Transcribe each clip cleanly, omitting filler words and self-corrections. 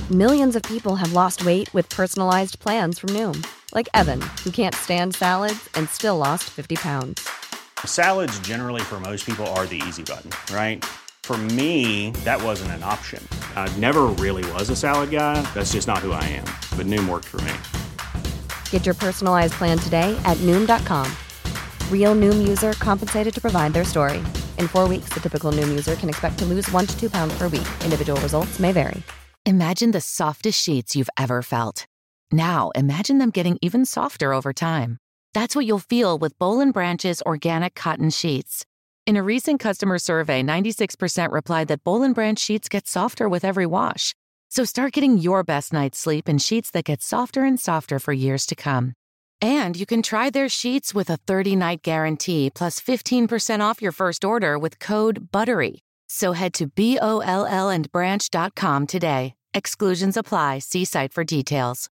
Millions of people have lost weight with personalized plans from Noom. Like Evan, who can't stand salads and still lost 50 pounds. Salads generally for most people are the easy button, right? For me, that wasn't an option. I never really was a salad guy. That's just not who I am. But Noom worked for me. Get your personalized plan today at Noom.com. Real Noom user compensated to provide their story. In 4 weeks, the typical Noom user can expect to lose 1 to 2 pounds per week. Individual results may vary. Imagine the softest sheets you've ever felt. Now, imagine them getting even softer over time. That's what you'll feel with Boll & Branch's organic cotton sheets. In a recent customer survey, 96% replied that Boll & Branch sheets get softer with every wash. So start getting your best night's sleep in sheets that get softer and softer for years to come. And you can try their sheets with a 30-night guarantee plus 15% off your first order with code BUTTERY. So head to BOLLandbranch.com today. Exclusions apply. See site for details.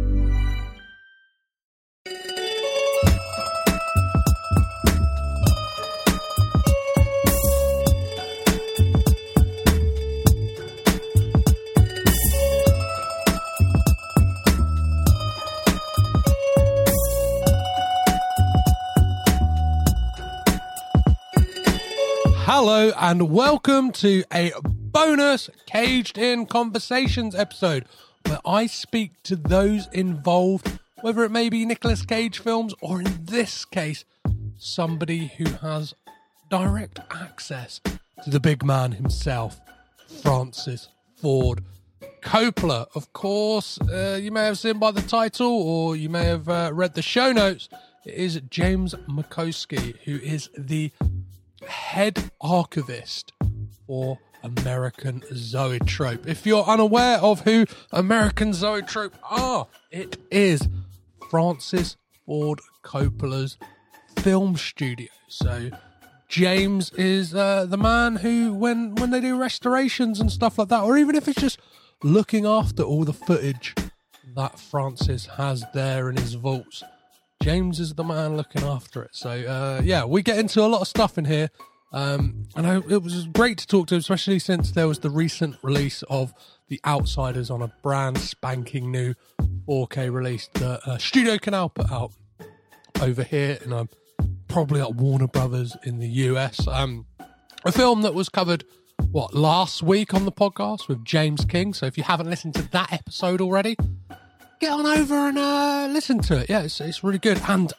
Hello and welcome to a bonus Caged In Conversations episode where I speak to those involved, whether it may be Nicolas Cage films or in this case, somebody who has direct access to the big man himself, Francis Ford Coppola. Of course, you may have seen by the title or you may have read the show notes. It is James McCoskey, who is the head archivist for American Zoetrope. If you're unaware of who American Zoetrope are, it is Francis Ford Coppola's film studio. So James is the man who, when they do restorations and stuff like that, or even if it's just looking after all the footage that Francis has there in his vaults, James is the man looking after it. So, yeah, we get into a lot of stuff in here. And it was great to talk to him, especially since there was the recent release of The Outsiders on a brand spanking new 4K release that Studio Canal put out over here and probably at Warner Brothers in the US. A film that was covered, last week on the podcast with James King. So if you haven't listened to that episode already, get on over and listen to it. Yeah, it's really good. And,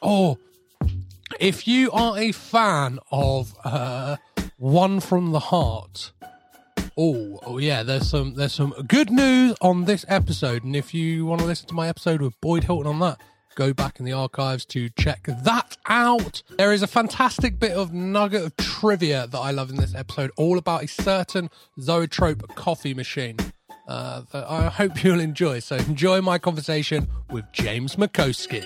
if you are a fan of One from the Heart, there's some good news on this episode. And if you want to listen to my episode with Boyd Hilton on that, go back in the archives to check that out. There is a fantastic bit of nugget of trivia that I love in this episode, all about a certain Zoetrope coffee machine that I hope you'll enjoy. So enjoy my conversation with James McCoskey.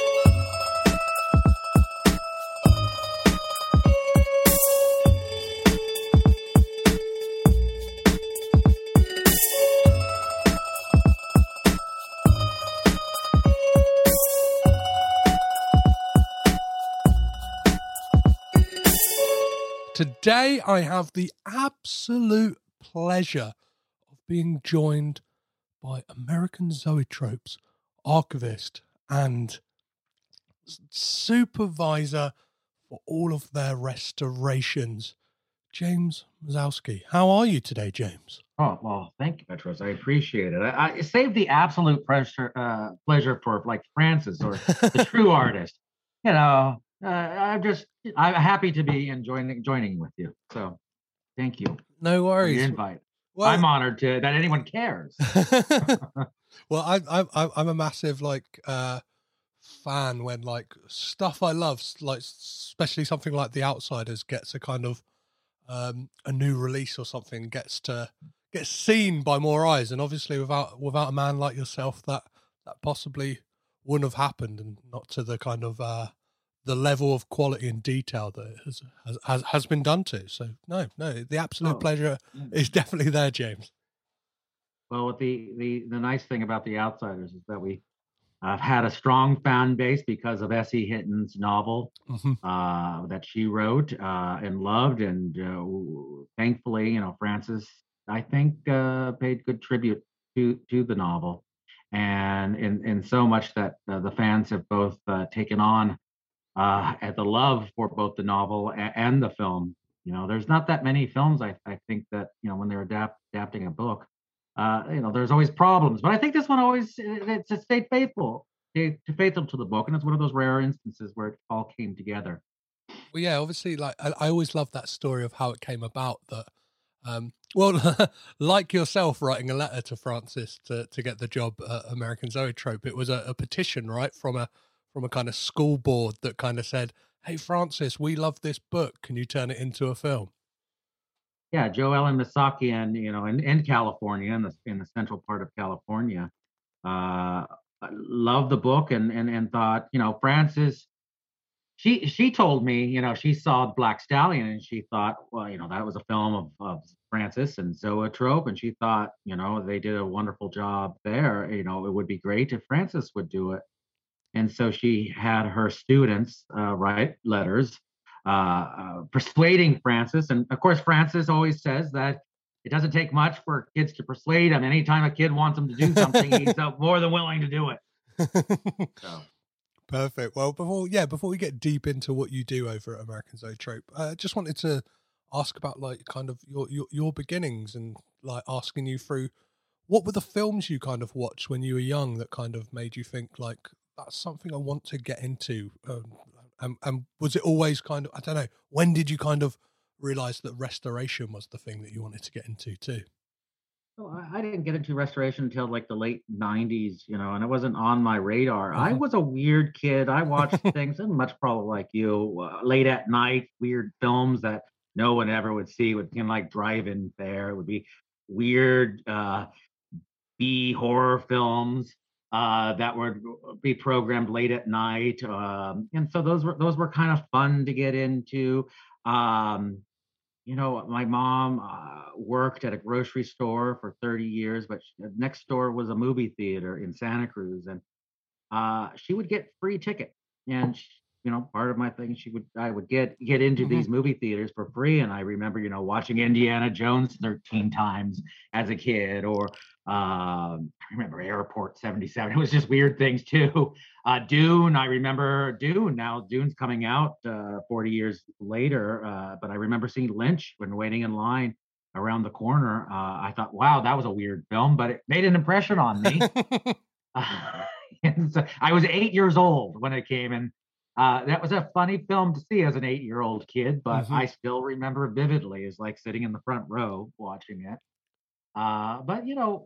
Today, I have the absolute pleasure of being joined by American Zoetrope's archivist and supervisor for all of their restorations, James Mazowski. How are you today, James? Oh, well, thank you, Petros. I appreciate it. I saved the absolute pleasure for like Francis or the true artist. You know, I'm happy to be joining with you. So thank you. No worries. For the invite. Well, I'm honored that anyone cares. Well, I'm a massive fan when stuff I love, especially something like The Outsiders, gets a kind of a new release or something, gets seen by more eyes, and obviously without a man like yourself, that possibly wouldn't have happened, and not to the kind of the level of quality and detail that it has been done to. So no, the absolute pleasure is definitely there, James. Well, the nice thing about The Outsiders is that we had a strong fan base because of S.E. Hinton's novel that she wrote and loved, and thankfully, Francis, I think, paid good tribute to the novel, and in so much that the fans have both taken on at the love for both the novel and the film. There's not that many films I think that when they're adapting a book, there's always problems, but I think this one always it's stayed faithful to the book, and it's one of those rare instances where it all came together. Well, yeah, obviously, like I always love that story of how it came about. That, well, like yourself writing a letter to Francis to get the job at American Zoetrope, it was a petition, right, from a kind of school board that kind of said, "Hey, Francis, we love this book. Can you turn it into a film?" Yeah, Joe Ellen Misaki, and in California, in the central part of California, uh, loved the book, and thought, Francis. She told me, she saw Black Stallion, and she thought, well, that was a film of Francis and Zoetrope, and she thought, they did a wonderful job there. It would be great if Francis would do it. And so she had her students write letters persuading Francis. And of course, Francis always says that it doesn't take much for kids to persuade him. Anytime a kid wants him to do something, he's more than willing to do it. So. Perfect. Well, before we get deep into what you do over at American Zoetrope, I just wanted to ask about like kind of your beginnings, and like asking you through what were the films you kind of watched when you were young that kind of made you think like that's something I want to get into, and was it always kind of, I don't know, when did you kind of realize that restoration was the thing that you wanted to get into too? Well, I didn't get into restoration until like the late 90s, and it wasn't on my radar. I was a weird kid. I watched things, and much probably like you, late at night, weird films that no one ever would see, would like drive-in fare. It would be weird B horror films that would be programmed late at night. And so those were kind of fun to get into. Um, my mom worked at a grocery store for 30 years, but next door was a movie theater in Santa Cruz, and she would get free ticket. And part of my thing, I would get into these movie theaters for free. And I remember, watching Indiana Jones 13 times as a kid, or I remember Airport 77. It was just weird things too. Dune, I remember Dune. Now Dune's coming out 40 years later, but I remember seeing Lynch when waiting in line around the corner. I thought, wow, that was a weird film, but it made an impression on me. And so I was 8 years old when it came, and that was a funny film to see as an 8-year-old kid, but I still remember vividly as like sitting in the front row watching it. But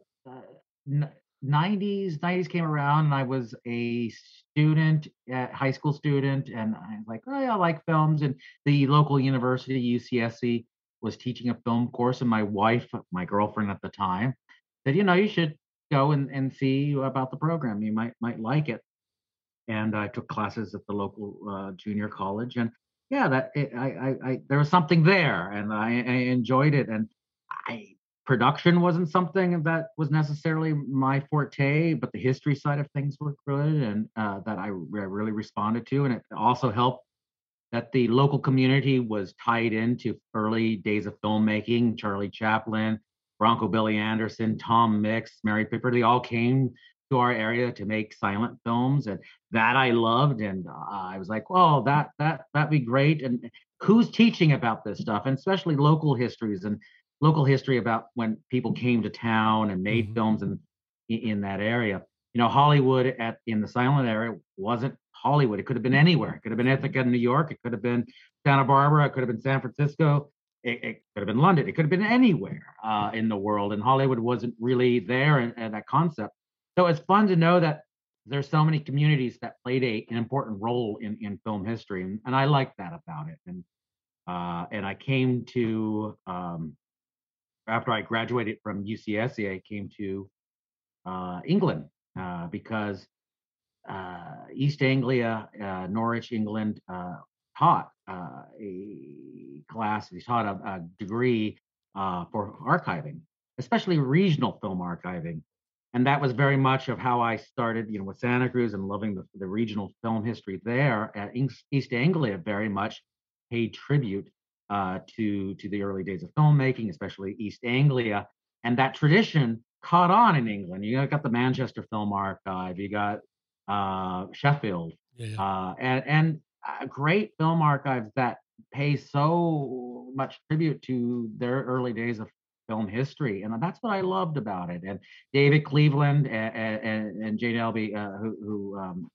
90s came around, and I was a student, high school student, and I was like, oh yeah, I like films. And the local university, UCSC, was teaching a film course, and my wife, my girlfriend at the time, said, you should go and see about the program. You might like it. And I took classes at the local junior college, and yeah, I there was something there, and I enjoyed it. And production wasn't something that was necessarily my forte, but the history side of things were good, and that I really responded to. And it also helped that the local community was tied into early days of filmmaking. Charlie Chaplin, Bronco Billy Anderson, Tom Mix, Mary Pickford, they all came to our area to make silent films, and that I loved. And I was like, "Well, that'd be great." And who's teaching about this stuff, and especially local histories and local history about when people came to town and made films in that area. Hollywood in the silent area wasn't Hollywood. It could have been anywhere. It could have been Ithaca in New York. It could have been Santa Barbara. It could have been San Francisco. It could have been London. It could have been anywhere in the world. And Hollywood wasn't really there, and that concept. So it's fun to know that there's so many communities that played an important role in film history, and I like that about it. And I came to after I graduated from UCSC, I came to England because East Anglia, Norwich, England, taught a class. He taught a degree for archiving, especially regional film archiving. And that was very much of how I started, with Santa Cruz and loving the regional film history there. At East Anglia very much paid tribute to the early days of filmmaking, especially East Anglia. And that tradition caught on in England. You got the Manchester Film Archive, you got Sheffield, Yeah. and great film archives that pay so much tribute to their early days of film history, and that's what I loved about it. And David Cleveland and Jane Elby, who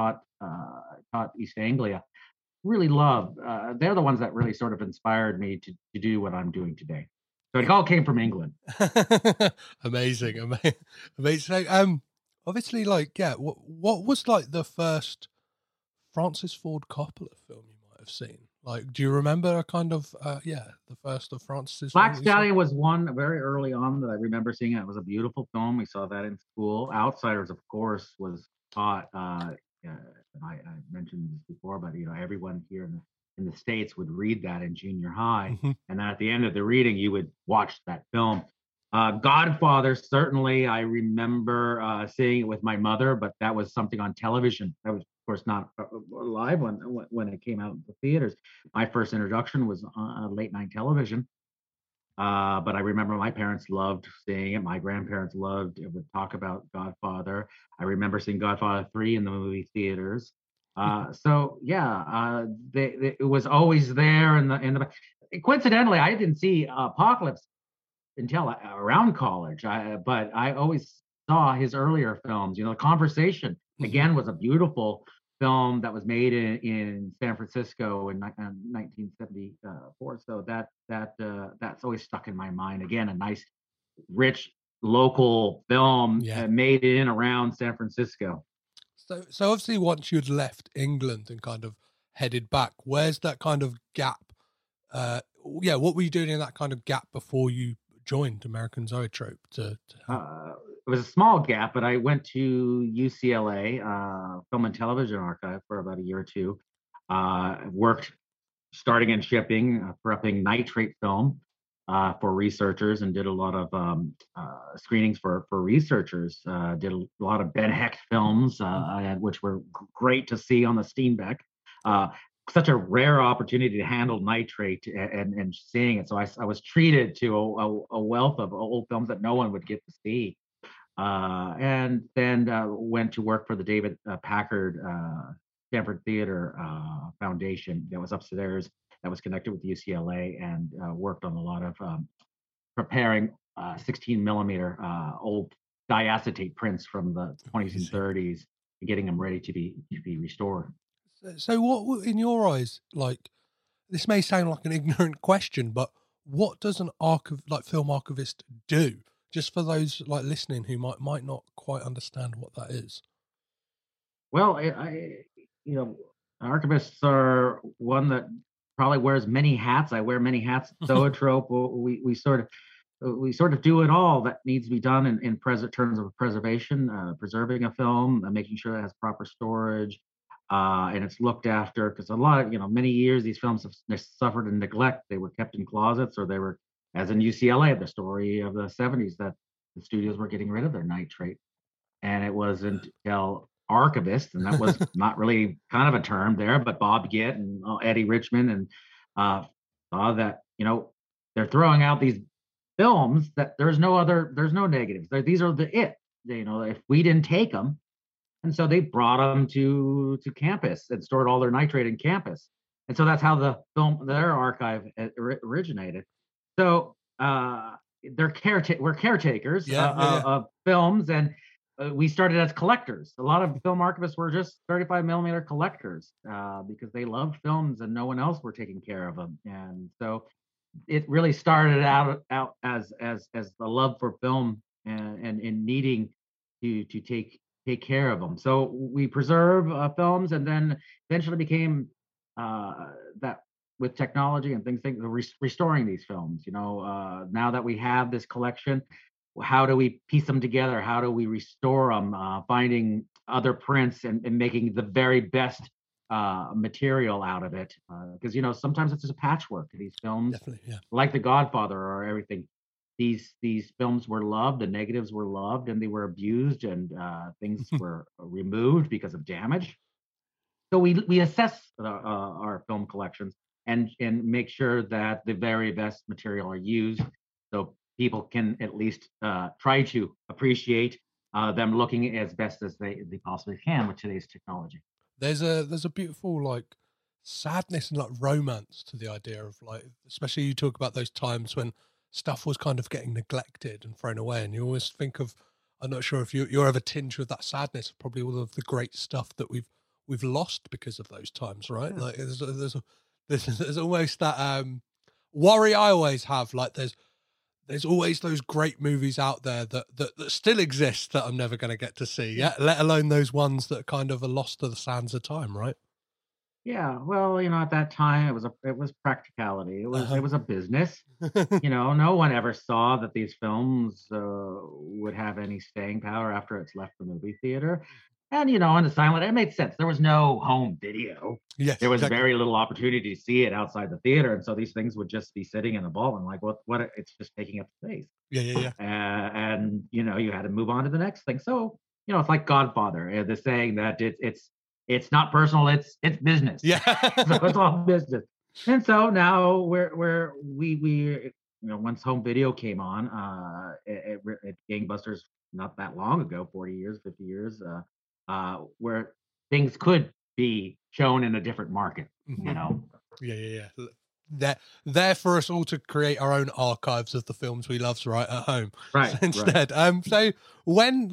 taught East Anglia, really love. They're the ones that really sort of inspired me to do what I'm doing today. So it all came from England. Amazing. So, obviously, like, yeah, what was like the first Francis Ford Coppola film you might have seen? Like, do you remember a kind of, the first of Francis's? Black Stallion was one very early on that I remember seeing. It was a beautiful film. We saw that in school. Outsiders, of course, was taught. I mentioned this before, but everyone here in the States would read that in junior high, Mhm. and then at the end of the reading, you would watch that film. Godfather, certainly, I remember seeing it with my mother, but that was something on television. That was, of course, not live when it came out in the theaters. My first introduction was on late night television. But I remember my parents loved seeing it. My grandparents loved it, would talk about Godfather. I remember seeing Godfather 3 in the movie theaters. So yeah, it was always there in the. Coincidentally, I didn't see Apocalypse until around college. But I always saw his earlier films. The Conversation again was a beautiful film that was made in San Francisco in 1974. So that's always stuck in my mind. Again, a nice, rich local film made in around San Francisco. So obviously, once you'd left England and kind of headed back, where's that kind of gap? What were you doing in that kind of gap before you joined American Zoetrope? It was a small gap, but I went to UCLA Film and Television Archive for about a year or two. Worked starting in shipping, prepping nitrate film for researchers, and did a lot of screenings for researchers. Did a lot of Ben Hecht films, which were great to see on the Steenbeck. Such a rare opportunity to handle nitrate and seeing it. So I was treated to a wealth of old films that no one would get to see. And then went to work for the David Packard Stanford Theater Foundation that was upstairs, that was connected with UCLA, and worked on a lot of preparing 16 millimeter old diacetate prints from the 20s and 30s, and getting them ready to be restored. So what, in your eyes, like, this may sound like an ignorant question, but what does an film archivist do? Just for those like listening who might not quite understand what that is. Well, archivists are one that probably wears many hats. I wear many hats. Zoetrope, we sort of do it all that needs to be done in terms of preservation, preserving a film, making sure it has proper storage, and it's looked after, because a lot of many years these films have suffered in neglect. They were kept in closets, or they were, as in UCLA, the story of the 70s, that the studios were getting rid of their nitrate. And it wasn't until archivists, and that was not really kind of a term there, but Bob Gitt and Eddie Richmond, and saw that they're throwing out these films that there's no negatives. These are if we didn't take them, and so they brought them to campus and stored all their nitrate in campus, and so that's how their archive originated. So we're caretakers of films, and we started as collectors. A lot of film archivists were just 35 millimeter collectors because they loved films and no one else were taking care of them. And so it really started out as the love for film and needing to take care of them. So we preserve films, and then eventually became that with technology and things restoring these films. Now that we have this collection, how do we piece them together? How do we restore them? Finding other prints and making the very best material out of it, because sometimes it's just a patchwork. These films, like The Godfather or everything, these films were loved, the negatives were loved, and they were abused, and things were removed because of damage. So we assess our film collections and make sure that the very best material are used, so people can at least try to appreciate them looking as best as they possibly can with today's technology. There's a beautiful like sadness and like romance to the idea of like, especially you talk about those times when stuff was kind of getting neglected and thrown away, and you always think of, I'm not sure if you're ever tinged with that sadness of probably all of the great stuff that we've lost because of those times, right? Yeah. Like there's almost that worry I always have, like there's always those great movies out there that still exist that I'm never going to get to see, yeah, let alone those ones that kind of are lost to the sands of time, right? Yeah, well, at that time it was practicality. It was a business. No one ever saw that these films would have any staying power after it's left the movie theater. And in the silent, it made sense. There was no home video. Yes, There was exactly. very little opportunity to see it outside the theater, and so these things would just be sitting in a vault and like, what? It's just taking up space. Yeah. And you had to move on to the next thing. So it's like Godfather, the saying that it's not personal, it's business. Yeah. So it's all business. And so now we once home video came on at Gangbusters not that long ago, 40 years, 50 years, where things could be shown in a different market. Yeah. There for us all to create our own archives of the films we love right at home. Right. Instead, so when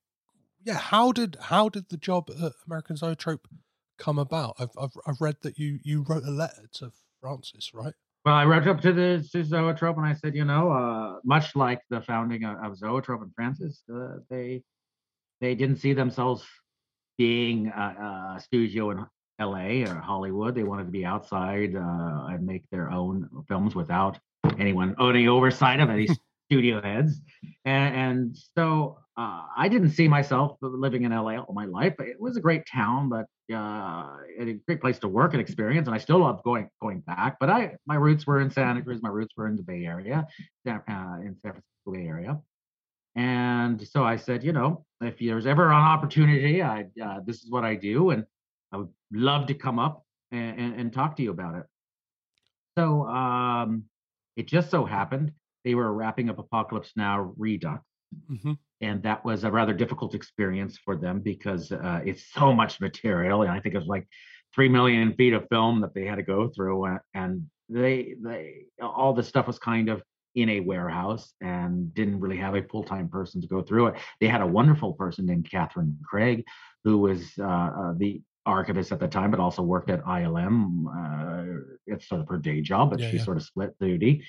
how did the job at American Zoetrope come about? I've read that you wrote a letter to Francis, right? Well, I wrote up to Zoetrope and I said, much like the founding of Zoetrope and Francis, they didn't see themselves being a studio in LA or Hollywood. They wanted to be outside and make their own films without anyone owning oversight of any studio heads. And so I didn't see myself living in LA all my life. It was a great town, but a great place to work and experience. And I still love going back. But my roots were in Santa Cruz. My roots were in the Bay Area, in San Francisco Bay Area. And so I said, if there's ever an opportunity, this is what I do, and I would love to come up and talk to you about it. So it just so happened they were wrapping up Apocalypse Now Redux. Mm-hmm. And that was a rather difficult experience for them because it's so much material. And I think it was like 3 million feet of film that they had to go through. And they all this stuff was kind of in a warehouse and didn't really have a full-time person to go through it. They had a wonderful person named Catherine Craig, who was the archivist at the time, but also worked at ILM. It's sort of her day job, but she sort of split duty.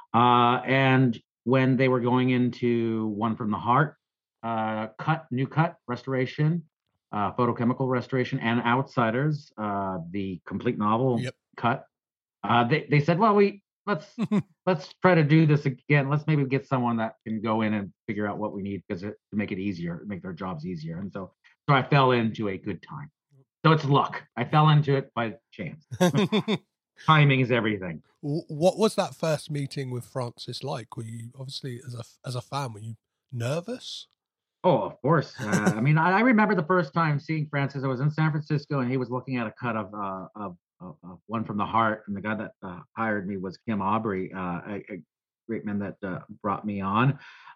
And when they were going into One from the Heart, new cut restoration, photochemical restoration, and Outsiders, the complete novel cut, they said, well, let's try to do this again. Let's maybe get someone that can go in and figure out what we need to make it easier, make their jobs easier. And so I fell into a good time. So it's luck. I fell into it by chance. Timing is everything. What was that first meeting with Francis like? Were you, obviously as a fan, were you nervous? Oh, of course. I mean, I remember the first time seeing Francis. I was in San Francisco, and he was looking at a cut of One from the Heart, and the guy that hired me was Kim Aubrey, a great man that brought me on.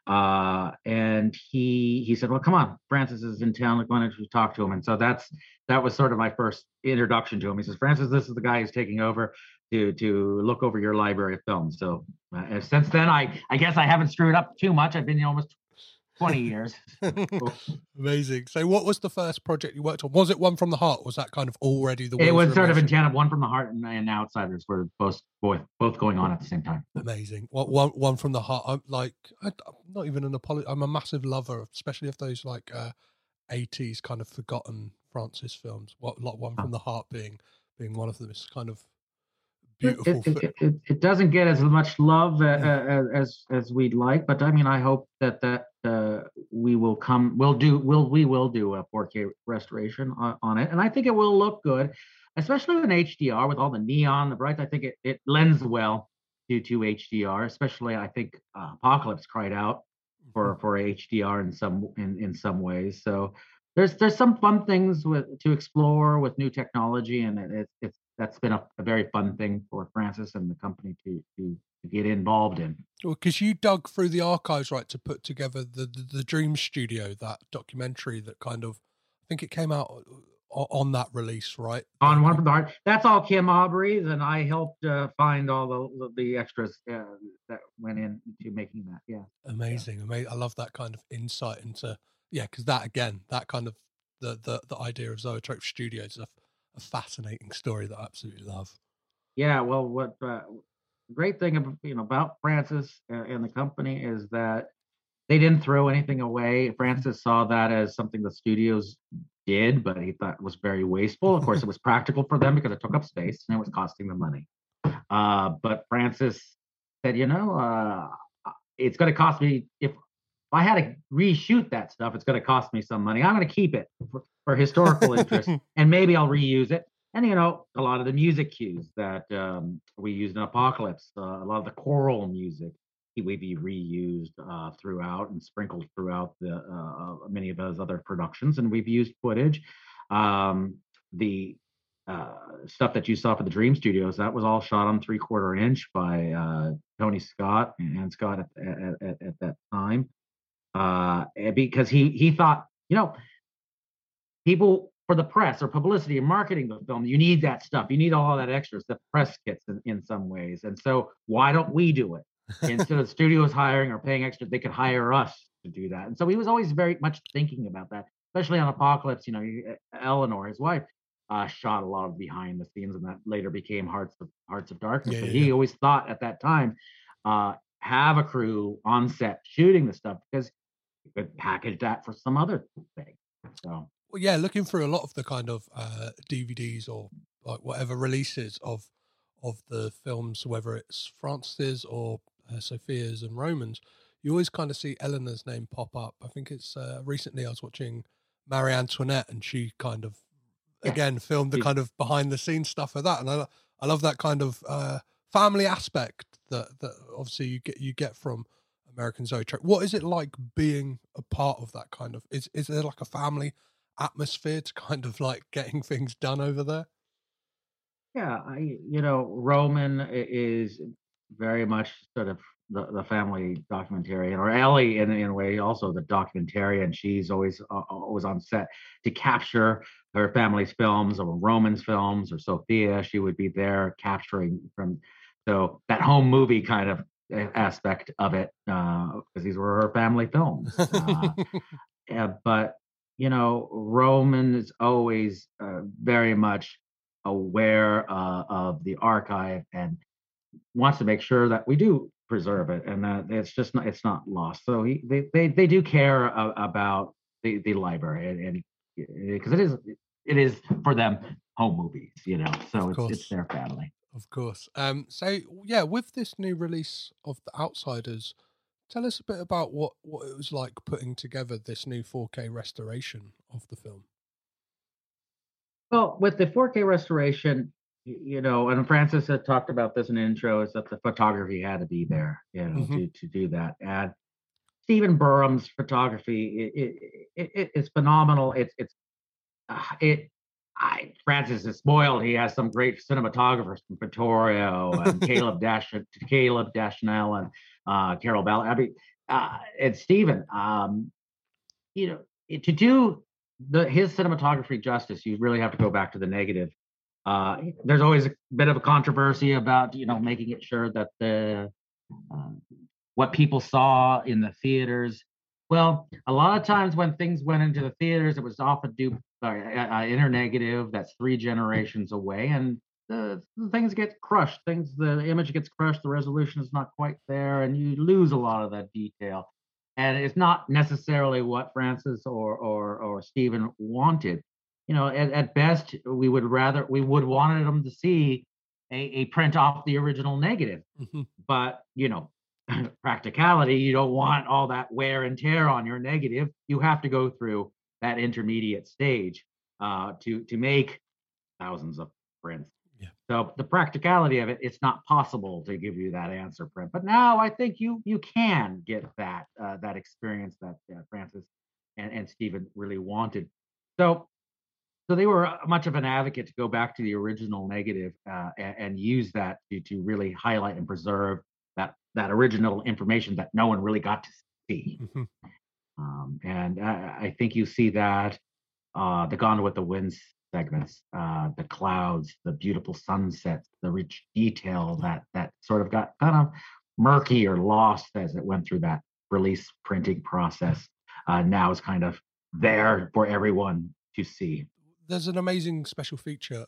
And he said, "Well, come on, Francis is in town. Why don't you talk to him?" And so that was sort of my first introduction to him. He says, "Francis, this is the guy who's taking over to look over your library of films." So since then, I guess I haven't screwed up too much. I've been here almost 20 years. Amazing. So what was the first project you worked on? Was it One from the Heart? Was that kind of already the It was sort of in tandem. One from the Heart and Outsiders were both going on at the same time. Amazing. One from the Heart. I'm not even an apology. I'm a massive lover, especially of those 80s kind of forgotten Francis films. One from the Heart being one of them is kind of beautiful. It doesn't get as much love as we'd like, but I mean, I hope that we will do a 4K restoration on it, and I think it will look good, especially in HDR with all the neon, the brights. I think it lends well to HDR, especially I think Apocalypse cried out for HDR in some ways. So there's some fun things to explore with new technology, and that's been a very fun thing for Francis and the company to get involved in. Well, because you dug through the archives, right, to put together the Dream Studio, that documentary that kind of, I think it came out on that release, right? On one from the heart. That's all Kim Aubrey's, and I helped find all the extras that went into making that. Yeah, amazing, amazing. I love that kind of insight into, yeah, because that again, that kind of the idea of Zoetrope Studios is a fascinating story that I absolutely love. yeah. Well, what great thing about Francis and the company is that they didn't throw anything away. Francis saw that as something the studios did, but he thought it was very wasteful. Of course, it was practical for them because it took up space and it was costing them money. But Francis said, it's going to cost me, if I had to reshoot that stuff, it's going to cost me some money. I'm going to keep it for historical interest, and maybe I'll reuse it. And a lot of the music cues that we used in Apocalypse, a lot of the choral music, we've reused throughout and sprinkled throughout the many of those other productions, and we've used footage. The stuff that you saw for the Dream Studios, that was all shot on 3/4 inch by Tony Scott and Ann Scott at that time, because he thought, people, for the press or publicity and marketing the film, you need that stuff. You need all that extras, the press kits in some ways. And so why don't we do it? Instead of studios hiring or paying extra, they could hire us to do that. And so he was always very much thinking about that, especially on Apocalypse. Eleanor, his wife, shot a lot of behind the scenes, and that later became Hearts of Darkness. But he always thought at that time, have a crew on set shooting the stuff, because you could package that for some other thing. So. Well, yeah, looking through a lot of the kind of DVDs or like whatever releases of the films, whether it's Francis's or Sophia's and Roman's, you always kind of see Eleanor's name pop up. I think it's recently I was watching Marie Antoinette, and she kind of again filmed the kind of behind the scenes stuff of that, and I love that kind of family aspect that obviously you get from American Zoetrope. What is it like being a part of that kind of? Is there like a family atmosphere to kind of like getting things done over there? Yeah, Roman is very much sort of the family documentarian, or Ellie in a way also the documentarian. She's always on set to capture her family's films, or Roman's films, or Sophia. She would be there capturing from, so that home movie kind of aspect of it, because these were her family films. But Roman is always very much aware of the archive and wants to make sure that we do preserve it, and that it's not lost. So they do care about the library, and because it is for them home movies, so it's their family. Of course. So yeah, with this new release of The Outsiders, tell us a bit about what it was like putting together this new 4K restoration of the film. Well, with the 4K restoration, and Francis had talked about this in the intro, is that the photography had to be there, to do that. And Stephen Burham's photography, it's phenomenal. Francis is spoiled. He has some great cinematographers from Vittorio and Caleb Deschanel and Carol Bell. And Stephen, to do his cinematography justice, you really have to go back to the negative. There's always a bit of a controversy about making it sure that the what people saw in the theaters. Well, a lot of times when things went into the theaters, it was often inner negative. That's 3 generations away, and the things get crushed. The image gets crushed. The resolution is not quite there, and you lose a lot of that detail. And it's not necessarily what Francis or Stephen wanted. At best, we would wanted them to see a print off the original negative. Mm-hmm. But practicality, you don't want all that wear and tear on your negative. You have to go through that intermediate stage to make thousands of prints. Yeah. So the practicality of it, it's not possible to give you that answer print. But now I think you can get that experience that Francis and Stephen really wanted. So So they were much of an advocate to go back to the original negative and use that to really highlight and preserve that original information that no one really got to see. Mhm. And I think you see that the Gone with the Wind segments, the clouds, the beautiful sunsets, the rich detail that sort of got kind of murky or lost as it went through that release printing process. Now is kind of there for everyone to see. There's an amazing special feature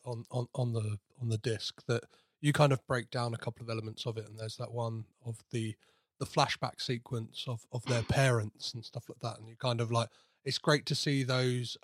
on the disc that you kind of break down a couple of elements of it, and there's that one of the flashback sequence of their parents and stuff like that, and you kind of like, it's great to see those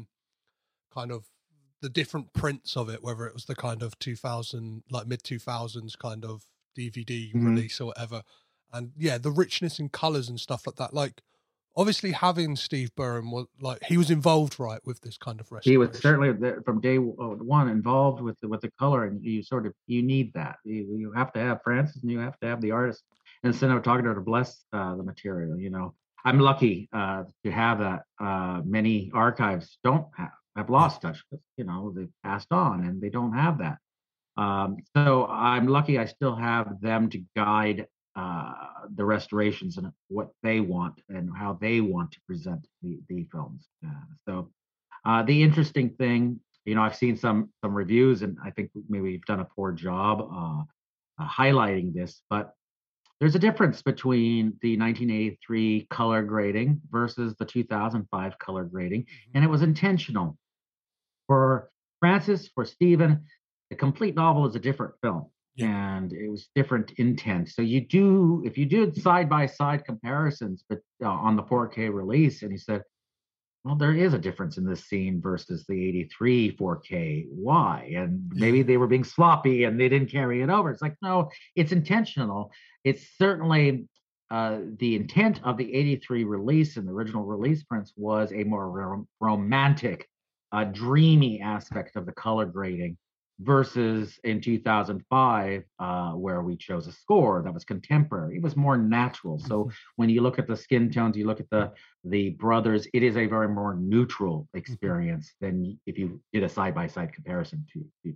kind of the different prints of it, whether it was the kind of 2000, like mid 2000s kind of DVD release or whatever, and yeah, the richness in colors and stuff like that. Like, obviously, having Steve Burham was like, he was involved, right, with this kind of He restoration. was certainly from day one involved with the color, and you need that. You have to have Francis, and you have to have the artist and cinematographer to bless the material. You know, I'm lucky to have that. Many archives don't have lost touch with. You know, they've passed on, and they don't have that. So I'm lucky I still have them to guide the restorations and what they want and how they want to present the films. So the interesting thing, you know, I've seen some reviews, and I think maybe we've done a poor job highlighting this, but there's a difference between the 1983 color grading versus the 2005 color grading, and it was intentional. For Francis, for Stephen, the complete novel is a different film. Yeah. And it was different intent. So if you did side by side comparisons, but on the 4K release, and he said, well, there is a difference in this scene versus the 83 4K. Why? And maybe they were being sloppy and they didn't carry it over. It's like, no, it's intentional. It's certainly the intent of the 83 release and the original release prints was a more romantic, dreamy aspect of the color grading versus in 2005, where we chose a score that was contemporary. It was more natural. So when you look at the skin tones, you look at the brothers, it is a very more neutral experience than if you did a side-by-side comparison to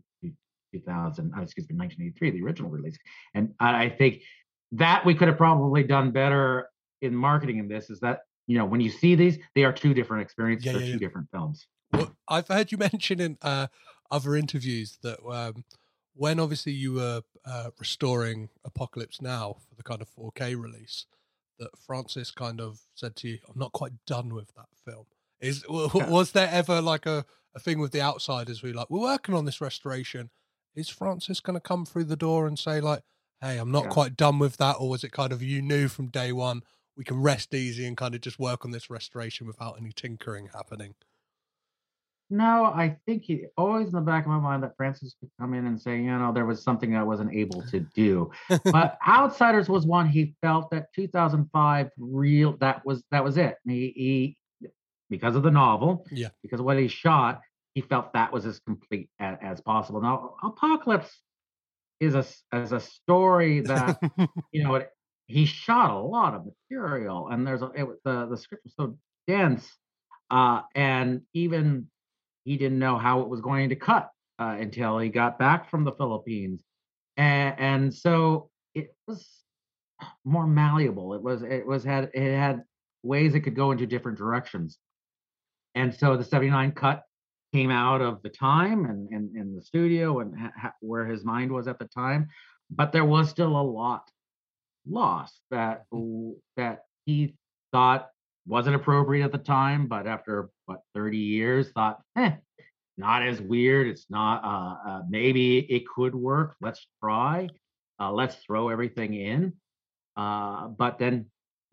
1983, the original release. And I think that we could have probably done better in marketing in this, is that, you know, when you see these, they are two different experiences. They're two different films. Well, I've heard you mention in other interviews that when obviously you were restoring Apocalypse Now for the kind of 4K release, that Francis kind of said to you, I'm not quite done with that film. Was there ever like a thing with the outsiders where you're like, we're working on this restoration, is Francis going to come through the door and say like, hey, I'm not quite done with that? Or was it kind of, you knew from day one, we can rest easy and kind of just work on this restoration without any tinkering happening? No, I think he always in the back of my mind that Francis could come in and say, you know, there was something I wasn't able to do. But Outsiders was one he felt that 2005 that was it. He because of the novel, because of what he shot, he felt that was as complete as possible. Now, Apocalypse is a story that you know he shot a lot of material, and the script was so dense, and even he didn't know how it was going to cut until he got back from the Philippines, and so it was more malleable. It had ways it could go into different directions, and so the '79 cut came out of the time and in the studio and where his mind was at the time, but there was still a lot lost that he thought wasn't appropriate at the time, but after 30 years thought, not as weird. It's not maybe it could work. Let's try. Let's throw everything in. But then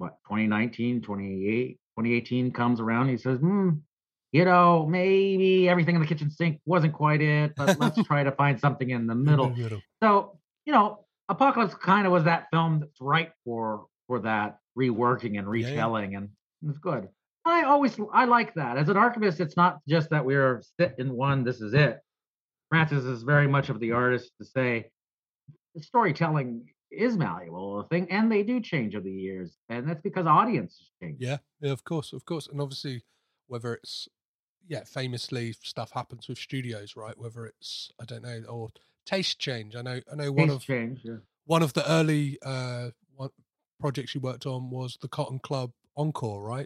2018 comes around, he says, you know, maybe everything in the kitchen sink wasn't quite it, but let's try to find something in the middle. So, you know, Apocalypse kind of was that film that's right for that reworking and retelling, and it's good. I like that. As an archivist, it's not just that we're set in one, this is it. Francis is very much of the artist to say the storytelling is malleable thing, and they do change over the years, and that's because audiences change. Yeah, of course. And obviously, whether it's, yeah, famously stuff happens with studios, right? Whether it's, I don't know, or taste change. I know Taste change, yeah. one of the early projects you worked on was the Cotton Club Encore, right?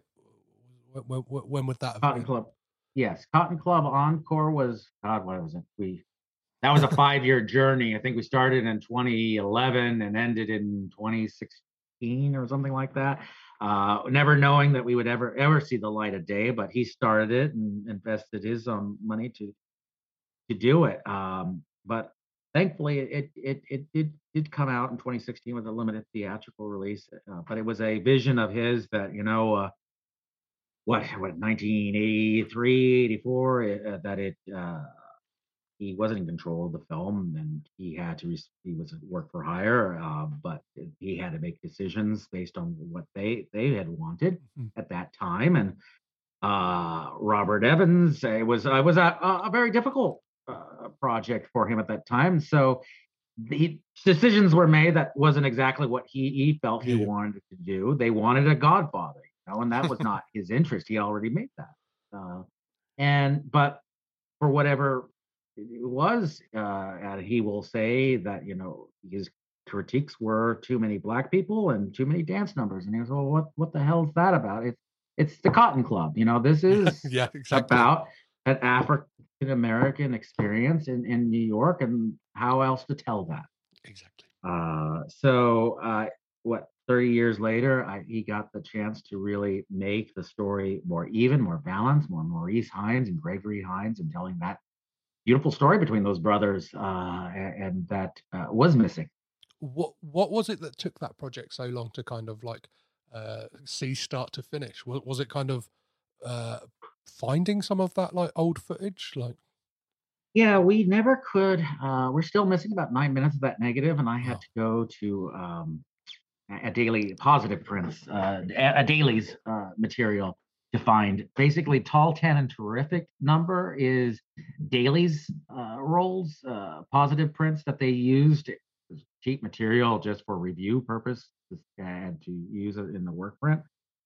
When would that have Cotton been? Club. Yes, Cotton Club Encore was, God, what was it? That was a 5-year journey. I think we started in 2011 and ended in 2016 or something like that. Never knowing that we would ever see the light of day, but he started it and invested his own money to do it. But thankfully, it did come out in 2016 with a limited theatrical release. But it was a vision of his that, what 1983, 84, that he wasn't in control of the film, and he had to he was work for hire, but he had to make decisions based on what they had wanted at that time. And Robert Evans, it was a very difficult project for him at that time. So the decisions were made that wasn't exactly what he felt he wanted to do. They wanted a Godfather, and that was not his interest. He already made that, but for whatever it was, he will say that his critiques were too many black people and too many dance numbers, and he goes, "Well, what the hell is that about? It's the Cotton Club. This is Yeah, exactly. about an African American experience in New York, and how else to tell that?" Exactly. So 30 years later, he got the chance to really make the story more even, more balanced, more Maurice Hines and Gregory Hines, and telling that beautiful story between those brothers, and that was missing. What was it that took that project so long to kind of like see start to finish? Was it kind of finding some of that like old footage, like? Yeah, we never could. We're still missing about 9 minutes of that negative, and I had to go to a daily positive prints, a daily's material to find. Basically, Tall, Tan, and Terrific number is Daly's rolls, positive prints that they used, cheap material just for review purpose, and to use it in the work print.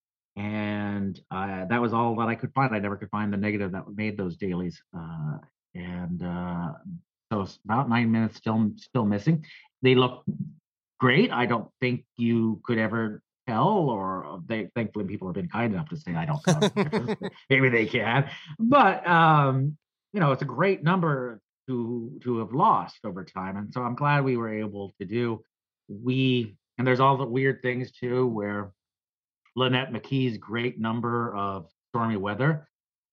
And that was all that I could find. I never could find the negative that made those dailies. And so it's about 9 minutes still missing. They look great. I don't think you could ever tell, or thankfully people have been kind enough to say I don't know. Maybe they can, but it's a great number to have lost over time, and so I'm glad we were able to do. And there's all the weird things too, where Lynette McKee's great number of Stormy Weather,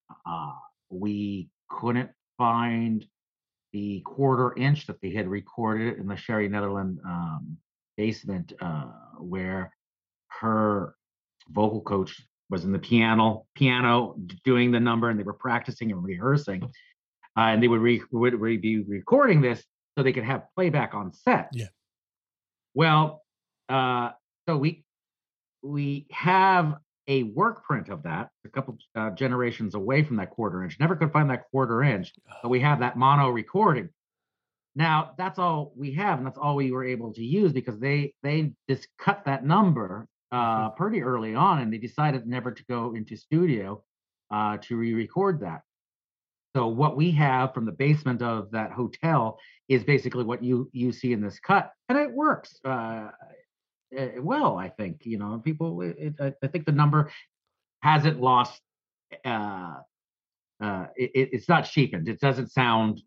we couldn't find the 1/4 inch that they had recorded in the Sherry Netherland basement, where her vocal coach was in the piano doing the number, and they were practicing and rehearsing, and they would be recording this so they could have playback on set. Yeah. Well, so we have a work print of that, a couple generations away from that 1/4 inch. Never could find that 1/4 inch, but we have that mono recording. Now that's all we have, and that's all we were able to use, because they just cut that number pretty early on, and they decided never to go into studio to re-record that. So what we have from the basement of that hotel is basically what you see in this cut, and it works. Well, I think people. I think the number hasn't lost. It's not cheapened. It doesn't sound.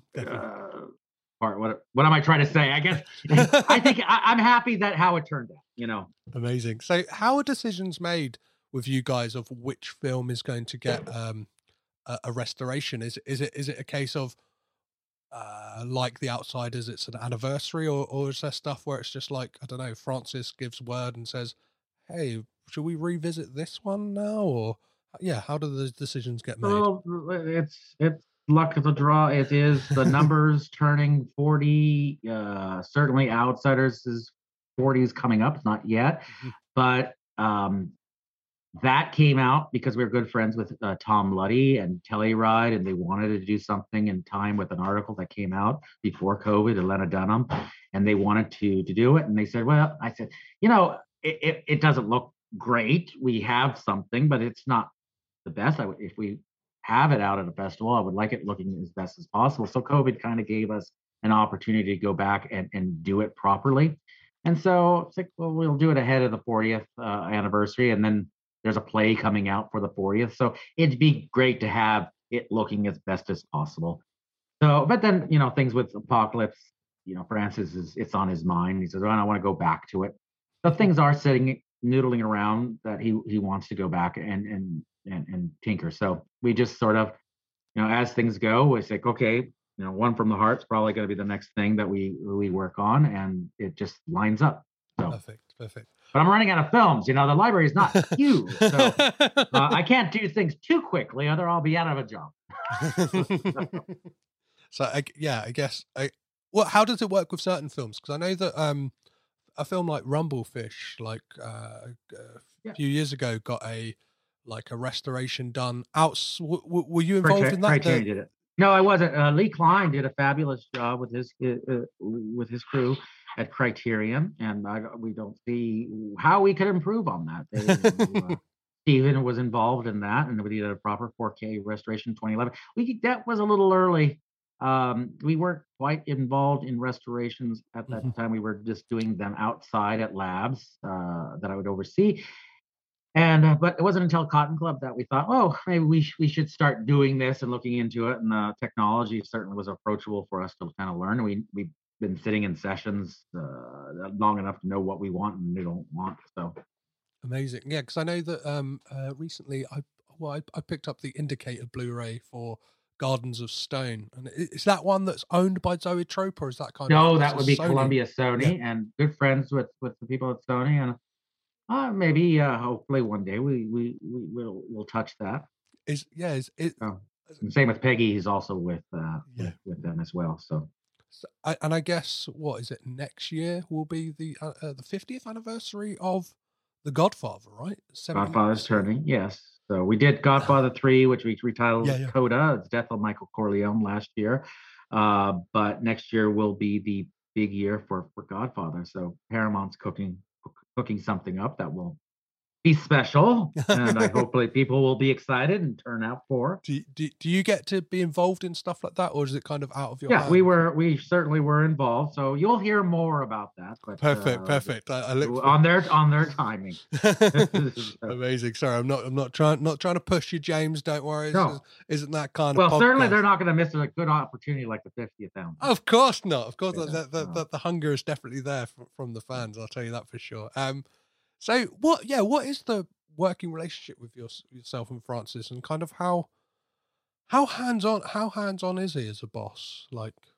Or what am I trying to say? I guess I think I'm happy that how it turned out. Amazing. So, how are decisions made with you guys of which film is going to get a restoration? Is it a case of like The Outsiders, it's an anniversary, or is there stuff where it's just like, I don't know, Francis gives word and says, "Hey, should we revisit this one now?" Or how do the decisions get made? Well, it's luck of the draw. It is the numbers turning 40. Certainly, Outsiders is 40s coming up, not yet, but that came out because we were good friends with Tom Luddy and Telluride, and they wanted to do something in time with an article that came out before COVID, Elena Dunham, and they wanted to do it. And they said, well, I said, it doesn't look great. We have something, but it's not the best. If we have it out at a festival, I would like it looking as best as possible. So COVID kind of gave us an opportunity to go back and do it properly. And so it's like, well, we'll do it ahead of the 40th anniversary. And then there's a play coming out for the 40th. So it'd be great to have it looking as best as possible. So, but then, things with Apocalypse, Francis it's on his mind. He says, oh, I want to go back to it. So things are sitting, noodling around that he wants to go back and tinker. So we just sort of, as things go, we say, okay, One from the Heart's probably going to be the next thing that we work on, and it just lines up. So Perfect. But I'm running out of films. The library is not huge, so I can't do things too quickly, other I'll be out of a job. So I guess. Well, how does it work with certain films? Because I know that a film like Rumblefish, a few years ago, got a restoration done. Were you involved in that? Criterion did it. No, I wasn't. Lee Klein did a fabulous job with his crew at Criterion, and we don't see how we could improve on that. Stephen was involved in that, and we did a proper 4K restoration in 2011. That was a little early. We weren't quite involved in restorations at that time. We were just doing them outside at labs that I would oversee. And but it wasn't until Cotton Club that we thought, oh, maybe we should start doing this and looking into it. And the technology certainly was approachable for us to kind of learn. We've been sitting in sessions long enough to know what we want and we don't want. So amazing, yeah. Because I know that recently I picked up the Indicator Blu-ray for Gardens of Stone, and is that one that's owned by Zoetrope, or is that kind of? No, that would be Sony? Columbia Sony, and good friends with the people at Sony, and maybe hopefully one day we'll touch that. Same with Peggy. He's also with them as well. So I guess what is it? Next year will be the 50th anniversary of The Godfather, right? Godfather's turning, yes. So we did Godfather 3, which we retitled Coda. It's Death of Michael Corleone last year, but next year will be the big year for Godfather. So Paramount's cooking something up that will be special, and hopefully people will be excited and turn out for. Do you get to be involved in stuff like that, or is it kind of out of your? Yeah, we certainly were involved, so you'll hear more about that. But, perfect. I look on their timing. Amazing. Sorry, I'm not trying to push you, James. Don't worry. No. Isn't that kind of? Well, podcast. Certainly they're not going to miss a good opportunity like the 50th album. Of course not. Of course, the hunger is definitely there from the fans. I'll tell you that for sure. So what is the working relationship with yourself and Francis, and kind of how hands-on is he as a boss?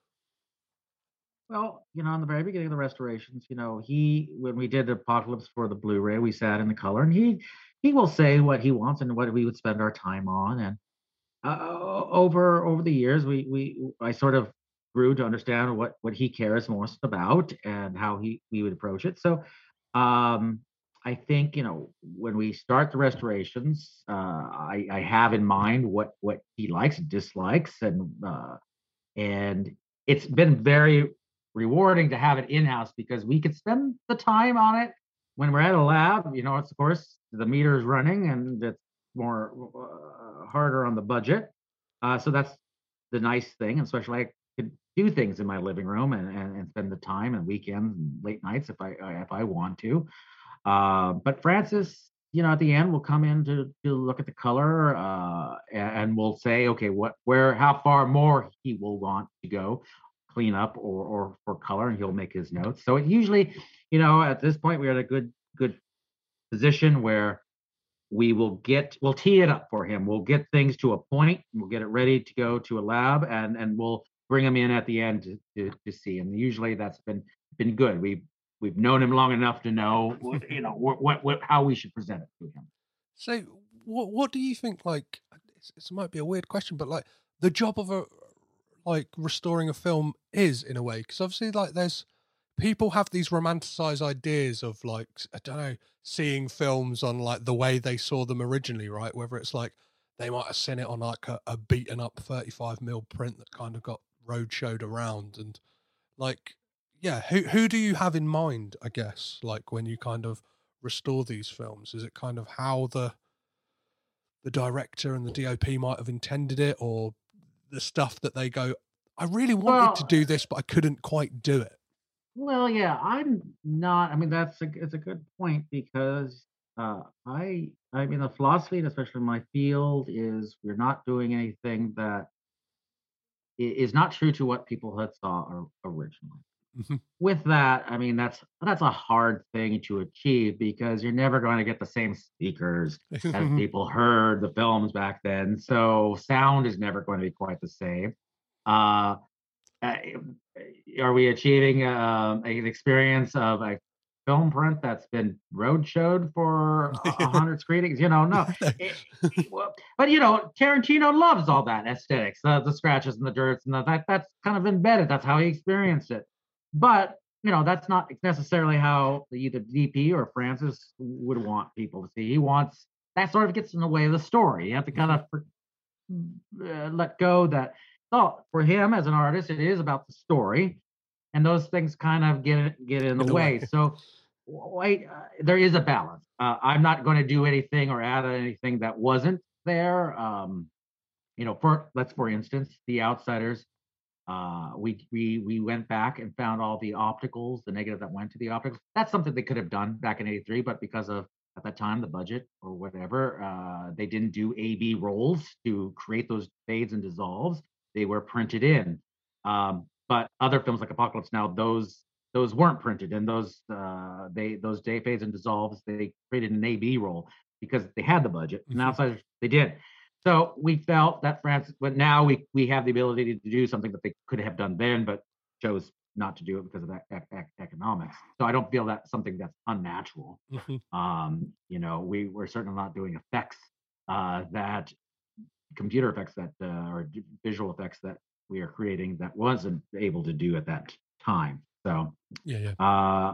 Well, in the very beginning of the restorations, when we did Apocalypse for the Blu-ray, we sat in the color, and he will say what he wants and what we would spend our time on. And over the years, I sort of grew to understand what he cares most about and how we would approach it. So I think, when we start the restorations, I have in mind what he likes and dislikes, and it's been very rewarding to have it in-house because we could spend the time on it when we're at a lab. It's, of course, the meter is running and it's more harder on the budget. So that's the nice thing, and especially I could do things in my living room and spend the time and weekends and late nights if I want to. But Francis, at the end, will come in to look at the color, and we'll say, okay, how far more he will want to go, clean up or for color, and he'll make his notes. So it usually, at this point, we're at a good position where we'll tee it up for him. We'll get things to a point, and we'll get it ready to go to a lab, and we'll bring him in at the end to see. And usually that's been good. We've known him long enough to know, how we should present it to him. So, what do you think? It might be a weird question, but the job of restoring a film is in a way, because obviously, there's people have these romanticized ideas of I don't know, seeing films on the way they saw them originally, right? Whether it's they might have seen it on a beaten up 35mm print that kind of got roadshowed around, and yeah, who do you have in mind, I guess, when you kind of restore these films? Is it kind of how the the director and the DOP might have intended it, or the stuff that they go, I really wanted to Well, do this, but I couldn't quite do it. well, yeah, I'm not. I mean, it's a good point because I mean the philosophy, and especially my field, is we're not doing anything that is not true to what people had saw originally. Mhm. With that, I mean that's a hard thing to achieve because you're never going to get the same speakers as people heard the films back then. So sound is never going to be quite the same. Uh, uh, are we achieving an experience of a film print that's been road showed for 100 screenings? No. But Tarantino loves all that aesthetics, the scratches and the dirts, and that's kind of embedded. That's how he experienced it. But that's not necessarily how either DP or Francis would want people to see. He wants that sort of gets in the way of the story. You have to kind of let go that. So for him as an artist, it is about the story, and those things kind of get in the In a way. way. So wait, there is a balance. I'm not going to do anything or add anything that wasn't there. For instance, The Outsiders. We went back and found all the opticals, the negative that went to the opticals. That's something they could have done back in '83, but because of at that time the budget or whatever, they didn't do AB rolls to create those fades and dissolves. They were printed in. But other films like Apocalypse Now, those weren't printed, and those day fades and dissolves they created an AB roll because they had the budget. And Mhm. Outsiders they did. So we felt that France, but now we have the ability to do something that they could have done then, but chose not to do it because of that economics. So I don't feel that's something that's unnatural. Mhm. We're certainly not doing effects that computer effects that or visual effects that we are creating that wasn't able to do at that time. So Yeah, yeah. uh,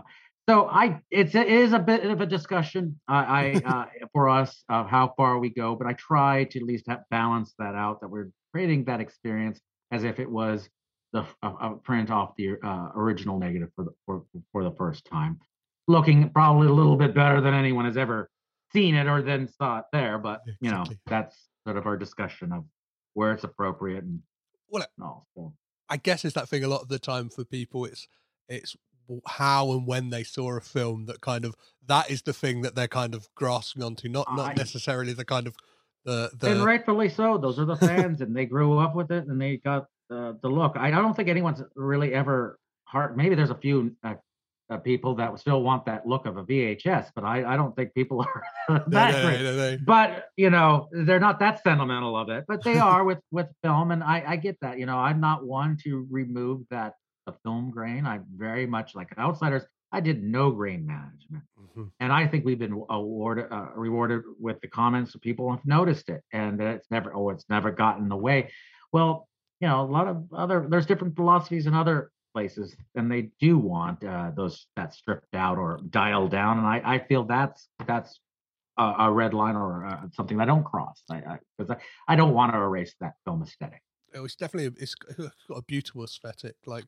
it is a bit of a discussion for us of how far we go, but I try to at least balance that out that we're creating that experience as if it was a print off the original negative for the first time, looking probably a little bit better than anyone has ever seen it or then saw it there. But Exactly. that's sort of our discussion of where it's appropriate and Well, all. So. I guess it's that thing a lot of the time for people. It's how and when they saw a film that kind of that is the thing that they're kind of grasping onto, not I necessarily the kind of And the rightfully so. Those are the fans, and they grew up with it, and they got the look. I don't think anyone's really ever hard. Maybe there's a few people that still want that look of a VHS, but I don't think people are no, that no, no, great. no, no. But they're not that sentimental of it. But they are with film, and I get that. I'm not one to remove that the film grain. I very much like Outsiders. I did no grain management. Mhm. And I think we've been rewarded with the comments. People have noticed it, and it's never gotten in the way. Well, a lot of there's different philosophies in other places, and they do want those that stripped out or dialed down. And I feel that's a red line or something I don't cross. I don't want to erase that film aesthetic. It's definitely it's got a beautiful aesthetic, like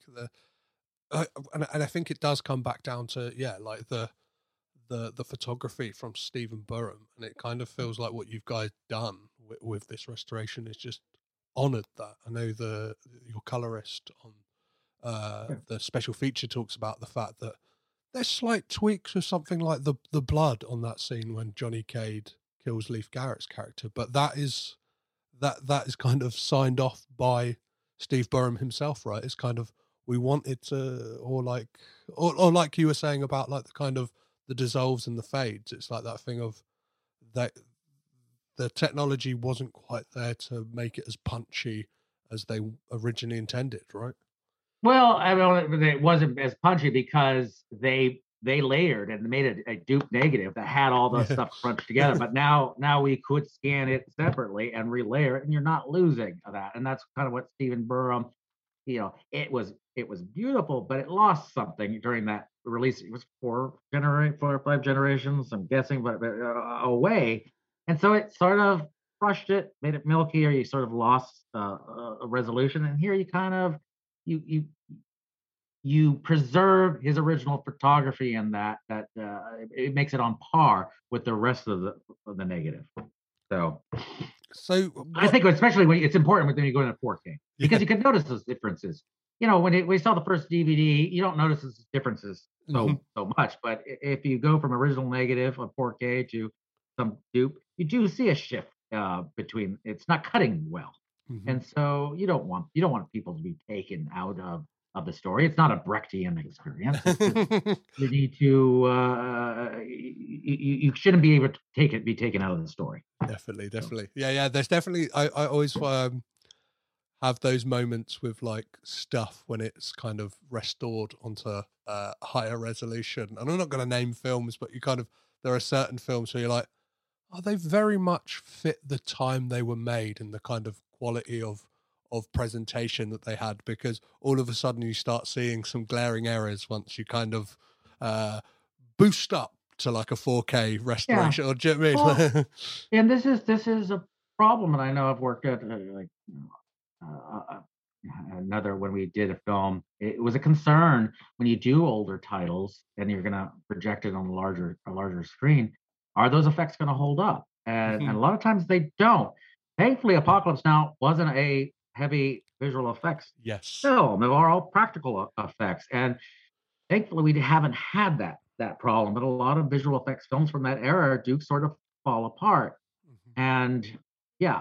and I think it does come back down to like the photography from Stephen Burham, and it kind of feels like what you've guys done with this restoration is just honoured that. I know your colorist on Yeah. the special feature talks about the fact that there's slight tweaks with something like the blood on that scene when Johnny Cade kills Leif Garrett's character, but that is kind of signed off by Steve Burham himself, right? It's kind of we wanted to, or like you were saying about like the kind of the dissolves and the fades. It's like that thing of that the technology wasn't quite there to make it as punchy as they originally intended, right? Well, I mean, it wasn't as punchy because they layered and made a dupe negative that had all the Yeah. stuff crunched together. But now we could scan it separately and relayer it, and you're not losing that. And that's kind of what Stephen Burham, it was beautiful, but it lost something during that release. It was four or five generations, I'm guessing, but away, and so it sort of crushed it, made it milky, or you sort of lost a resolution. And here you kind of you you preserve his original photography, and that it makes it on par with the rest of the negative. So So I think especially when it's important when you go into 4K because you can notice those differences. When we saw the first DVD, you don't notice those differences Mhm. so much. But if you go from original negative of 4K to some dupe, you do see a shift between. It's not cutting well, Mhm. and so you don't want people to be taken out of the story. It's not a Brechtian experience. It's just you need to you shouldn't be able to be taken out of the story. Definitely, So, definitely. Yeah, yeah. There's definitely. I always have those moments with like stuff when it's kind of restored onto higher resolution. And I'm not going to name films, but there are certain films where you're like, oh, they very much fit the time they were made and the kind of quality of presentation that they had, because all of a sudden you start seeing some glaring errors once you kind of uh, boost up to like a 4K yeah. restoration. Or do you know what Well, I mean? and this is a problem, and I know I've worked at like uh, uh, another when we did a film. It was a concern when you do older titles and you're going to project it on a larger screen. Are those effects going to hold up? And Mhm. a lot of times they don't. Thankfully, Apocalypse Now wasn't a heavy visual effects Yes, film. They were all practical effects, and thankfully we haven't had that problem. But a lot of visual effects films from that era do sort of fall apart. Mhm. And yeah,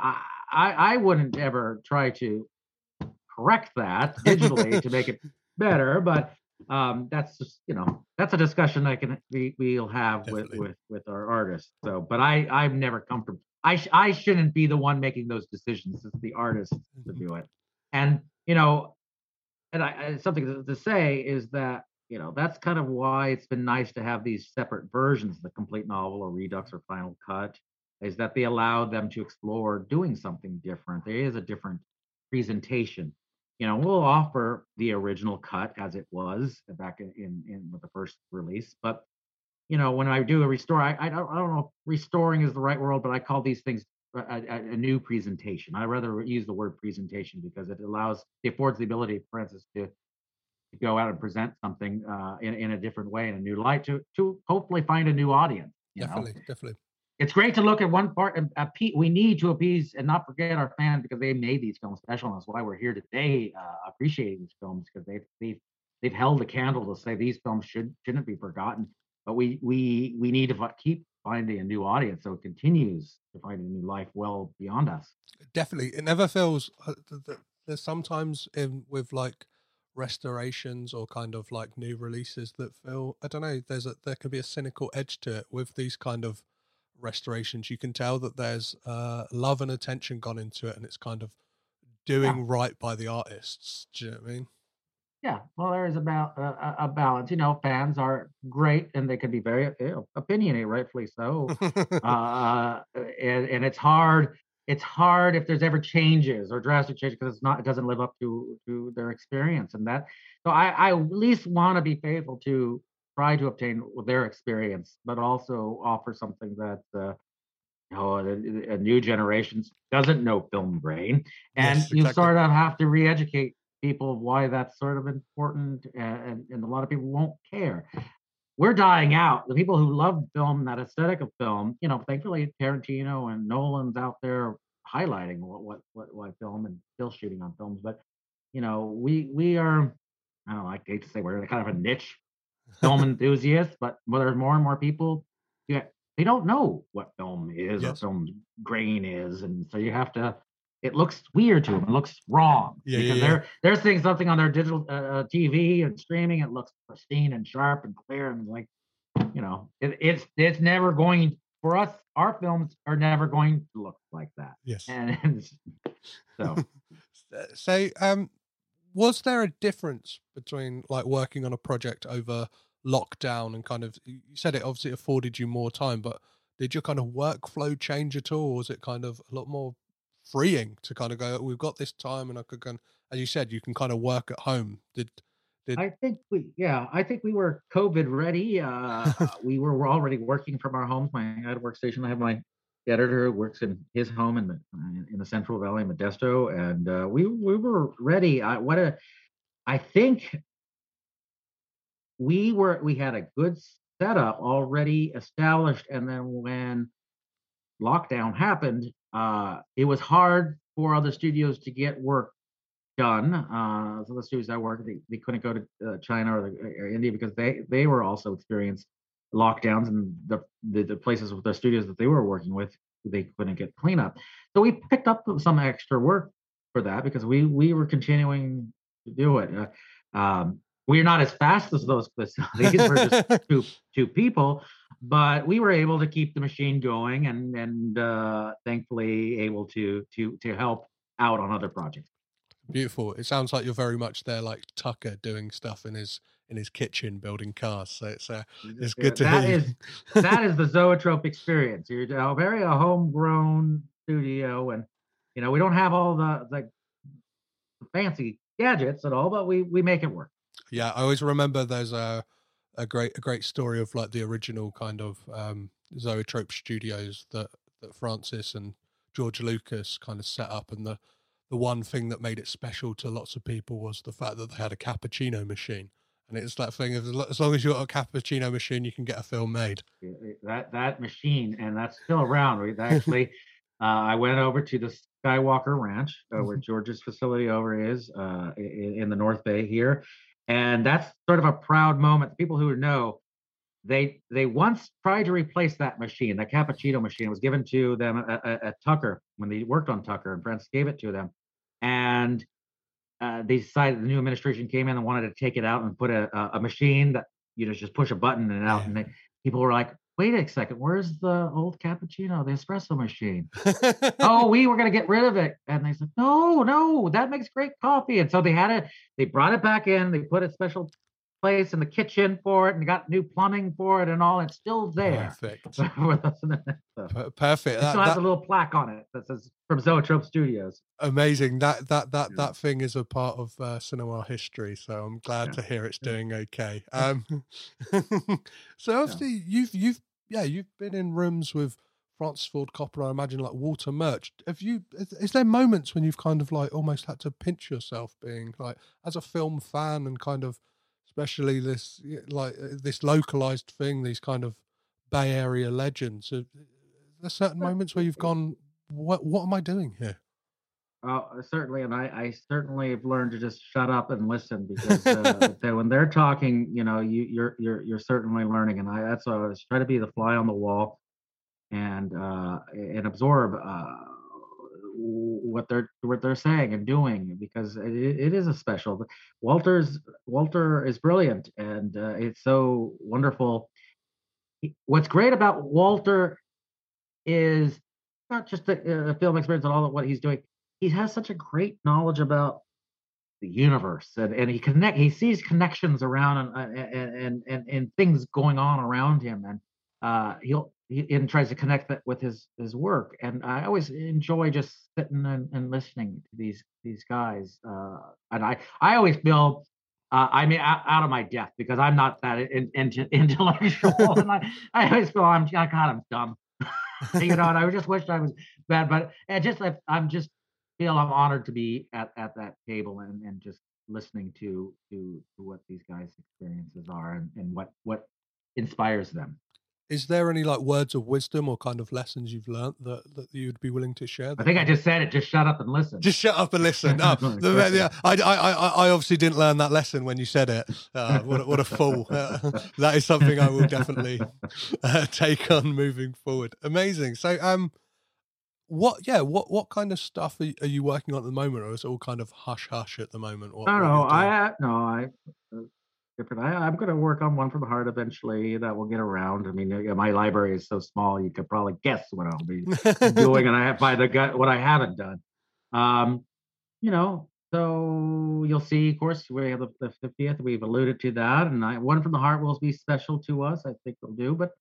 I wouldn't ever try to correct that digitally to make it better, but that's just that's a discussion we'll have with Definitely. with our artists. So, but I'm never comfortable. I shouldn't be the one making those decisions. It's the artist to Mhm. do it. And you know, something to say is that that's kind of why it's been nice to have these separate versions, the complete novel or Redux or Final Cut, is that they allow them to explore doing something different. There is a different presentation. We'll offer the original cut as it was back in with the first release, but when I do a restore, I don't know if restoring is the right word, but I call these things a new presentation. I rather use the word presentation because it affords the ability, for instance, to go out and present something in a different way, in a new light, to hopefully find a new audience. Definitely, definitely. It's great to look at one part and we need to appease and not forget our fans because they made these films special, and that's why we're here today, appreciating these films because they've held a candle to say these films shouldn't be forgotten. But we need to keep finding a new audience so it continues to find a new life well beyond us. Definitely. It never feels there's sometimes in with like restorations or kind of like new releases that feel, I don't know, there can be a cynical edge to it with these kind of restorations. You can tell that there's love and attention gone into it, and it's kind of Yeah. doing right by the artists. Do you know what I mean? Yeah, well, there is about a balance. Fans are great, and they can be very opinionated, rightfully so. And it's hard. It's hard if there's ever changes or drastic changes because it doesn't live up to their experience, and that. So I at least want to be faithful to try to obtain their experience, but also offer something that a new generations doesn't know film grain, and Yes, you exactly. sort of have to re-educate people of why that's sort of important, and a lot of people won't care. We're dying out. The people who love film, that aesthetic of film, thankfully Tarantino and Nolan's out there highlighting why film and still shooting on films. But we are, I don't know, I hate to say we're kind of a niche film enthusiasts, but there's more and more people, yeah, they don't know what film is or Yes. film grain is, and so you have to. It looks weird to them. It looks wrong Yeah, because yeah, they're seeing something on their digital TV and streaming. It looks pristine and sharp and clear, and like it's never going for us. Our films are never going to look like that, yes. and so So, was there a difference between like working on a project over lockdown and kind of, you said it obviously afforded you more time, but did your kind of workflow change at all? Or was it kind of a lot more freeing to kind of go, we've got this time and I could go, as you said, you can kind of work at home. Did, I think we were COVID ready. We're already working from our homes. I had a workstation. I have my editor who works in his home in the Central Valley, Modesto, and we were ready. I think we had a good setup already established, and then when lockdown happened, it was hard for other studios to get work done. So the studios I work, they couldn't go to China or India because they were also experienced lockdowns, and the places with the studios that they were working with, they couldn't get cleanup. So we picked up some extra work for that because we were continuing to do it. We're not as fast as those facilities. We're just two people, but we were able to keep the machine going, and thankfully able to help out on other projects. Beautiful. It sounds like you're very much there, like Tucker, doing stuff in his kitchen, building cars. So it's good to hear. That is the Zoetrope experience. You're a homegrown studio, and we don't have all the fancy gadgets at all, but we make it work. Yeah, I always remember there's a great story of like the original kind of Zoetrope studios that Francis and George Lucas kind of set up, and the one thing that made it special to lots of people was the fact that they had a cappuccino machine. And it's that thing of, as long as you've got a cappuccino machine, you can get a film made. That machine, and that's still around. We actually, I went over to the Skywalker Ranch, where George's facility over is, in the North Bay here. And that's sort of a proud moment. People who know, they once tried to replace that machine. The cappuccino machine was given to them at Tucker when they worked on Tucker, and Francis gave it to them. And they decided, the new administration came in and wanted to take it out and put a machine that just push a button and out. And people were like, "Wait a second, where's the old cappuccino, the espresso machine?" "Oh, we were going to get rid of it." And they said, "No, that makes great coffee." And so they brought it back in. They put a special place in the kitchen for it, and got new plumbing for it and all. It's still there. Perfect. Perfect. It still has a little plaque on it that says from Zoetrope Studios. Amazing. That thing is a part of cinema history, so I'm glad to hear it's doing okay. So obviously you've been in rooms with Francis Ford Coppola, I imagine, like Walter Murch. Is there moments when you've kind of like almost had to pinch yourself, being like, as a film fan, and kind of, especially this localized thing, these kind of Bay Area legends? Are there certain moments where you've gone, what am I doing here? Certainly, and I certainly have learned to just shut up and listen, because when they're talking, you're certainly learning, and that's why I always try to be the fly on the wall, and absorb what they're saying and doing, because it is a special. Walter is brilliant, and it's so wonderful. What's great about Walter is not just the film experience and all of what he's doing. He has such a great knowledge about the universe, and he sees connections around, and things going on around him, and he tries to connect that with his work. And I always enjoy just sitting and listening to these guys. And I always feel, out of my depth, because I'm not that intellectual, and I always feel I'm dumb. And I just wish I was bad, but I'm just feel I'm honored to be at that table, and just listening to what these guys' experiences are, and what inspires them. Is there any like words of wisdom or kind of lessons you've learned that you'd be willing to share? I think I just said it. Just shut up and listen. Just shut up and listen. Oh, yeah, I obviously didn't learn that lesson when you said it. What a fool. That is something I will definitely take on moving forward. Amazing. So, what kind of stuff are you working on at the moment, or is it all kind of hush hush at the moment? I'm going to work on One from the Heart eventually. That will get around. I mean, my library is so small, you could probably guess what I'll be doing, and I have by the gut what I haven't done. So you'll see. Of course, we have the 50th. We've alluded to that, and One from the Heart will be special to us. I think they'll do, but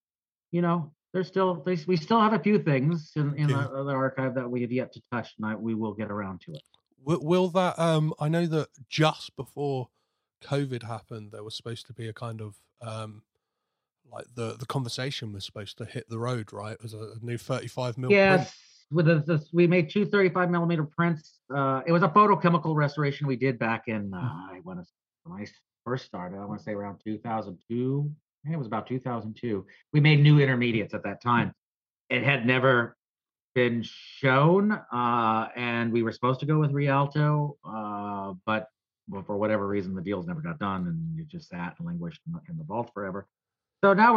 we still have a few things in the archive that we have yet to touch, and we will get around to it. Will that? I know that just before COVID happened, there was supposed to be a kind of like the conversation was supposed to hit the road, right? As a new 35mm. Yes, print. We made two 35mm prints. It was a photochemical restoration we did back in when I first started. I want to say around 2002. I think it was about 2002. We made new intermediates at that time. It had never been shown, and we were supposed to go with Rialto, but for whatever reason, the deals never got done, and it just sat and languished in the vault forever. So now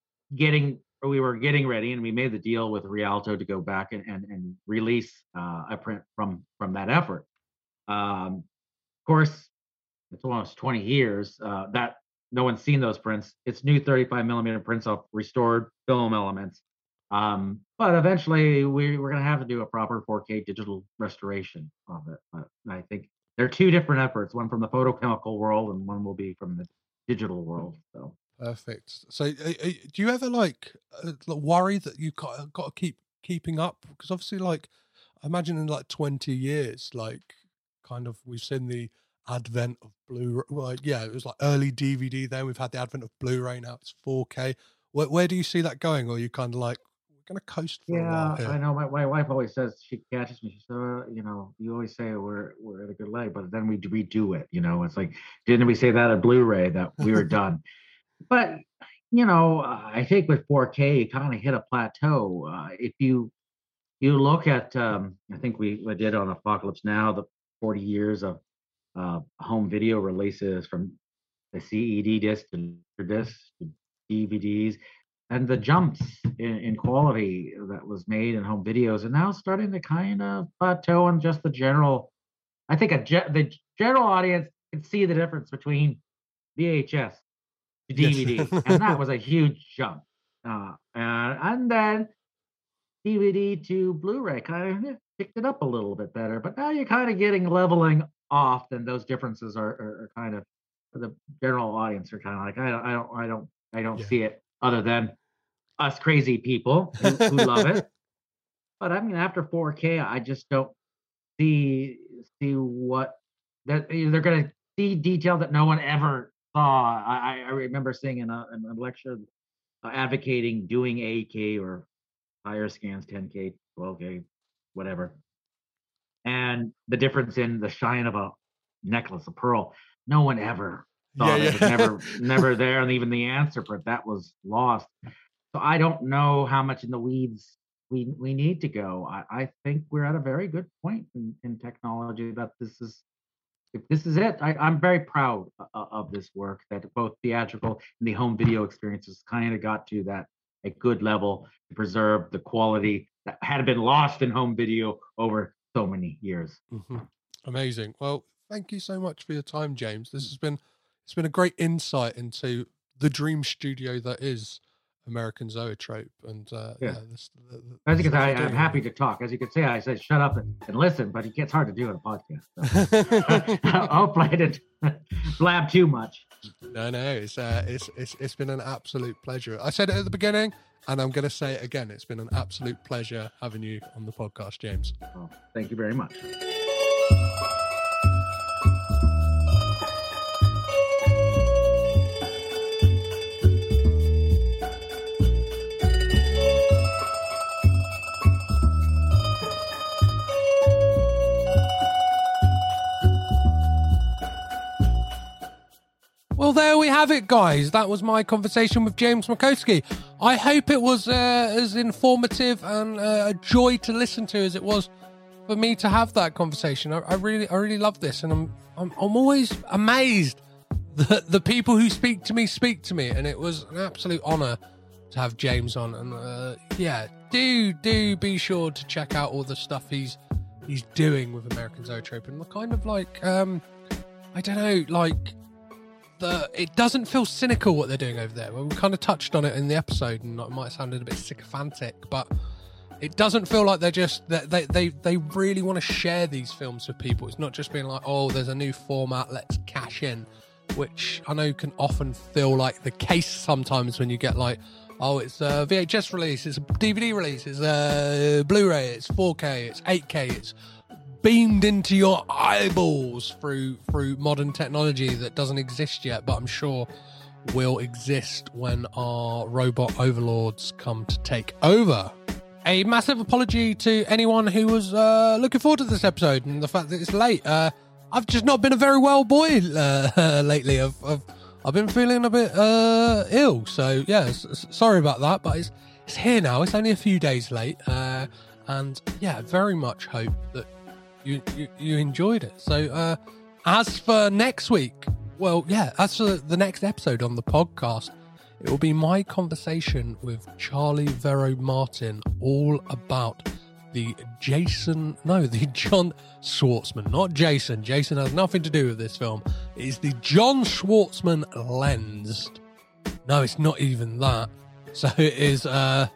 we were getting ready, and we made the deal with Rialto to go back and release a print from that effort. Of course, it's almost 20 years that no one's seen those prints. It's new 35 millimeter prints of restored film elements. But eventually we're going to have to do a proper 4K digital restoration of it. But I think there are two different efforts, one from the photochemical world and one will be from the digital world. So perfect. So do you ever worry that you got to keep keeping up? Because obviously, like, I imagine in like 20 years, like, kind of, we've seen the advent of Blu-ray. Well, yeah, it was like early DVD. Then we've had the advent of Blu-ray. Now it's 4K. Where do you see that going? Or are you kind of like, we're going to coast for a while here? I know. My wife always says, she catches me. She says, you always say we're at a good leg, but then we redo it. It's like, didn't we say that at Blu-ray that we were done? But I think with 4K, you kind of hit a plateau. If you look at, I think we did on Apocalypse Now, the 40 years of home video releases from the CED disc to DVDs, and the jumps in quality that was made in home videos are now starting to kind of plateau on just the general. I think the general audience can see the difference between VHS to DVD, and that was a huge jump. And then DVD to Blu-ray kind of picked it up a little bit better, but now you're kind of getting leveling off, and those differences are kind of, for the general audience, are kind of like, I don't see it, other than us crazy people who love it. But I mean, after 4K, I just don't see what that they're going to see detail that no one ever saw. I remember seeing in a lecture advocating doing 8K or higher scans, 10K, 12K, whatever. And the difference in the shine of a necklace, a pearl, no one ever thought it was never there. And even the answer for it, that was lost. So I don't know how much in the weeds we need to go. I think we're at a very good point in technology that if this is it, I'm very proud of this work, that both theatrical and the home video experiences kind of got to a good level to preserve the quality that had been lost in home video over so many years. Mm-hmm. Amazing. Well, thank you so much for your time, James. It's been a great insight into the dream studio that is American Zoetrope. And as you can say, I'm happy to talk. As you can say, I said shut up and listen, but it gets hard to do in a podcast. So. Hopefully I didn't blab too much. No, it's been an absolute pleasure. I said it at the beginning, and I'm going to say it again. It's been an absolute pleasure having you on the podcast, James. Well, thank you very much. Well, there we have it, guys. That was my conversation with James Makowski. I hope it was as informative and a joy to listen to as it was for me to have that conversation. I really love this, and I'm always amazed that the people who speak to me, and it was an absolute honour to have James on. And do be sure to check out all the stuff he's doing with American Zoetrope, and the kind of like I don't know, like. It doesn't feel cynical what they're doing over there. Well, we kind of touched on it in the episode, and it might have sounded a bit sycophantic, but it doesn't feel like they're just they really want to share these films with people. It's not just being like, oh, there's a new format, let's cash in, which I know can often feel like the case sometimes when you get like, oh, it's a VHS release, it's a DVD release, it's a Blu-ray, it's 4K, it's 8K, it's beamed into your eyeballs through modern technology that doesn't exist yet, but I'm sure will exist when our robot overlords come to take over. A massive apology to anyone who was looking forward to this episode and the fact that it's late. I've just not been a very well boy lately. I've been feeling a bit ill, so yeah, sorry about that, but it's here now. It's only a few days late. And yeah, very much hope that you enjoyed it. So as for next week, as for the next episode on the podcast, it will be my conversation with Charlie Vero Martin all about the John Schwartzman, not Jason. Jason has nothing to do with this film. It is the John Schwartzman lensed. No, it's not even that. So it is the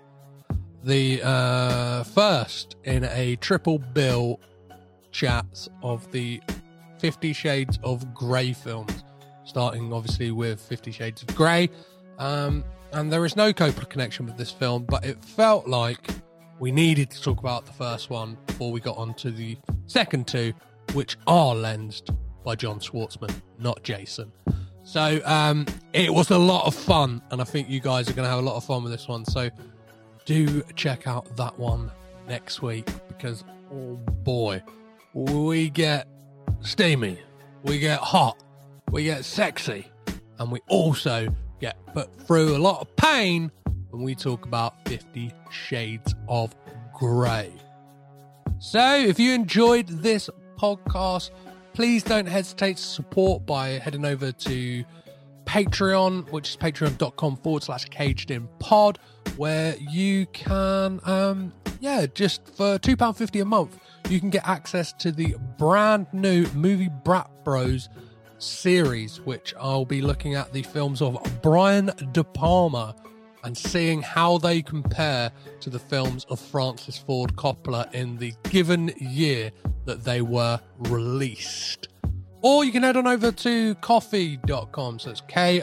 first in a triple bill chats of the 50 Shades of Grey films, starting obviously with 50 Shades of Grey. And there is no Coppola connection with this film, but it felt like we needed to talk about the first one before we got on to the second two, which are lensed by John Schwartzman, not Jason. So it was a lot of fun, and I think you guys are going to have a lot of fun with this one. So do check out that one next week, because, oh boy, we get steamy, we get hot, we get sexy, and we also get put through a lot of pain when we talk about 50 Shades of Grey. So if you enjoyed this podcast, please don't hesitate to support by heading over to Patreon, which is patreon.com/cagedinpod, where you can, just for £2.50 a month, you can get access to the brand new Movie Brat Bros series, which I'll be looking at the films of Brian De Palma and seeing how they compare to the films of Francis Ford Coppola in the given year that they were released. Or you can head on over to ko-fi.com, so it's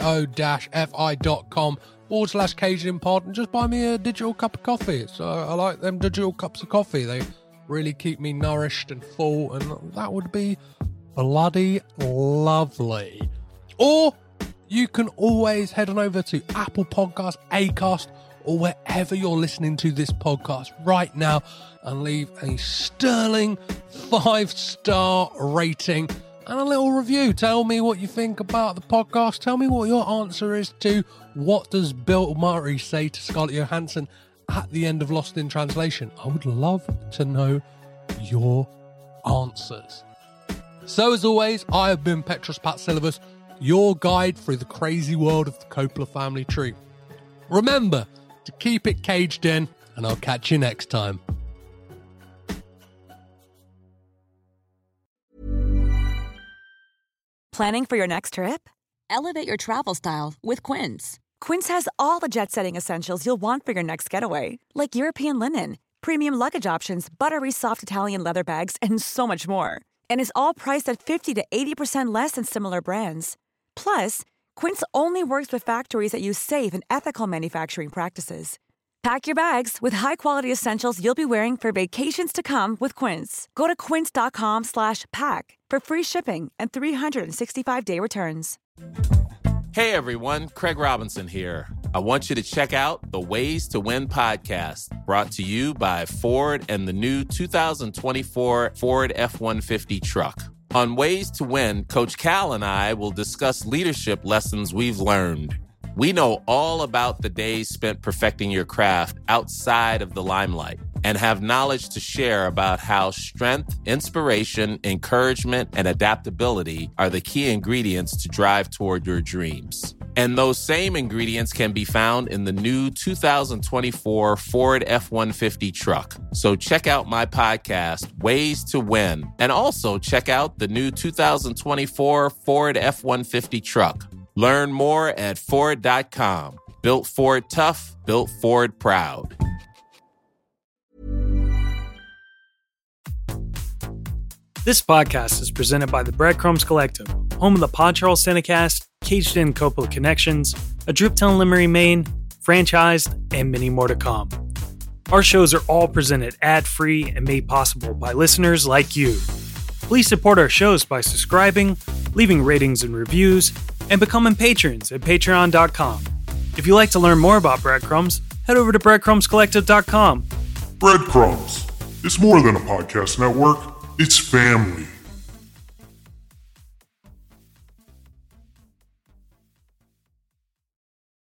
ko-fi.com/cagedinpod, and just buy me a digital cup of coffee. So I like them digital cups of coffee. They really keep me nourished and full, and that would be bloody lovely. Or you can always head on over to Apple Podcasts, Acast, or wherever you're listening to this podcast right now, and leave a sterling 5-star rating and a little review. Tell me what you think about the podcast. Tell me what your answer is to what does Bill Murray say to Scarlett Johansson at the end of Lost in Translation. I would love to know your answers. So as always, I have been Petros Patsilivas, your guide through the crazy world of the Coppola family tree. Remember to keep it caged in, and I'll catch you next time. Planning for your next trip? Elevate your travel style with Quince. Quince has all the jet-setting essentials you'll want for your next getaway, like European linen, premium luggage options, buttery soft Italian leather bags, and so much more. And is all priced at 50 to 80% less than similar brands. Plus, Quince only works with factories that use safe and ethical manufacturing practices. Pack your bags with high-quality essentials you'll be wearing for vacations to come with Quince. Go to quince.com/pack for free shipping and 365-day returns. Hey everyone, Craig Robinson here. I want you to check out the Ways to Win podcast, brought to you by Ford and the new 2024 Ford F-150 truck. On Ways to Win, Coach Cal and I will discuss leadership lessons we've learned. We know all about the days spent perfecting your craft outside of the limelight and have knowledge to share about how strength, inspiration, encouragement, and adaptability are the key ingredients to drive toward your dreams. And those same ingredients can be found in the new 2024 Ford F-150 truck. So check out my podcast, Ways to Win, and also check out the new 2024 Ford F-150 truck. Learn more at Ford.com. Built Ford tough, built Ford proud. This podcast is presented by the Breadcrumbs Collective, home of the Pod Charles Cinecast, Caged In Coppola Connections, A Drooptown Limerick, Maine, Franchised, and many more to come. Our shows are all presented ad-free and made possible by listeners like you. Please support our shows by subscribing, leaving ratings and reviews, and becoming patrons at patreon.com. If you'd like to learn more about Breadcrumbs, head over to breadcrumbscollective.com. Breadcrumbs. It's more than a podcast network. It's family.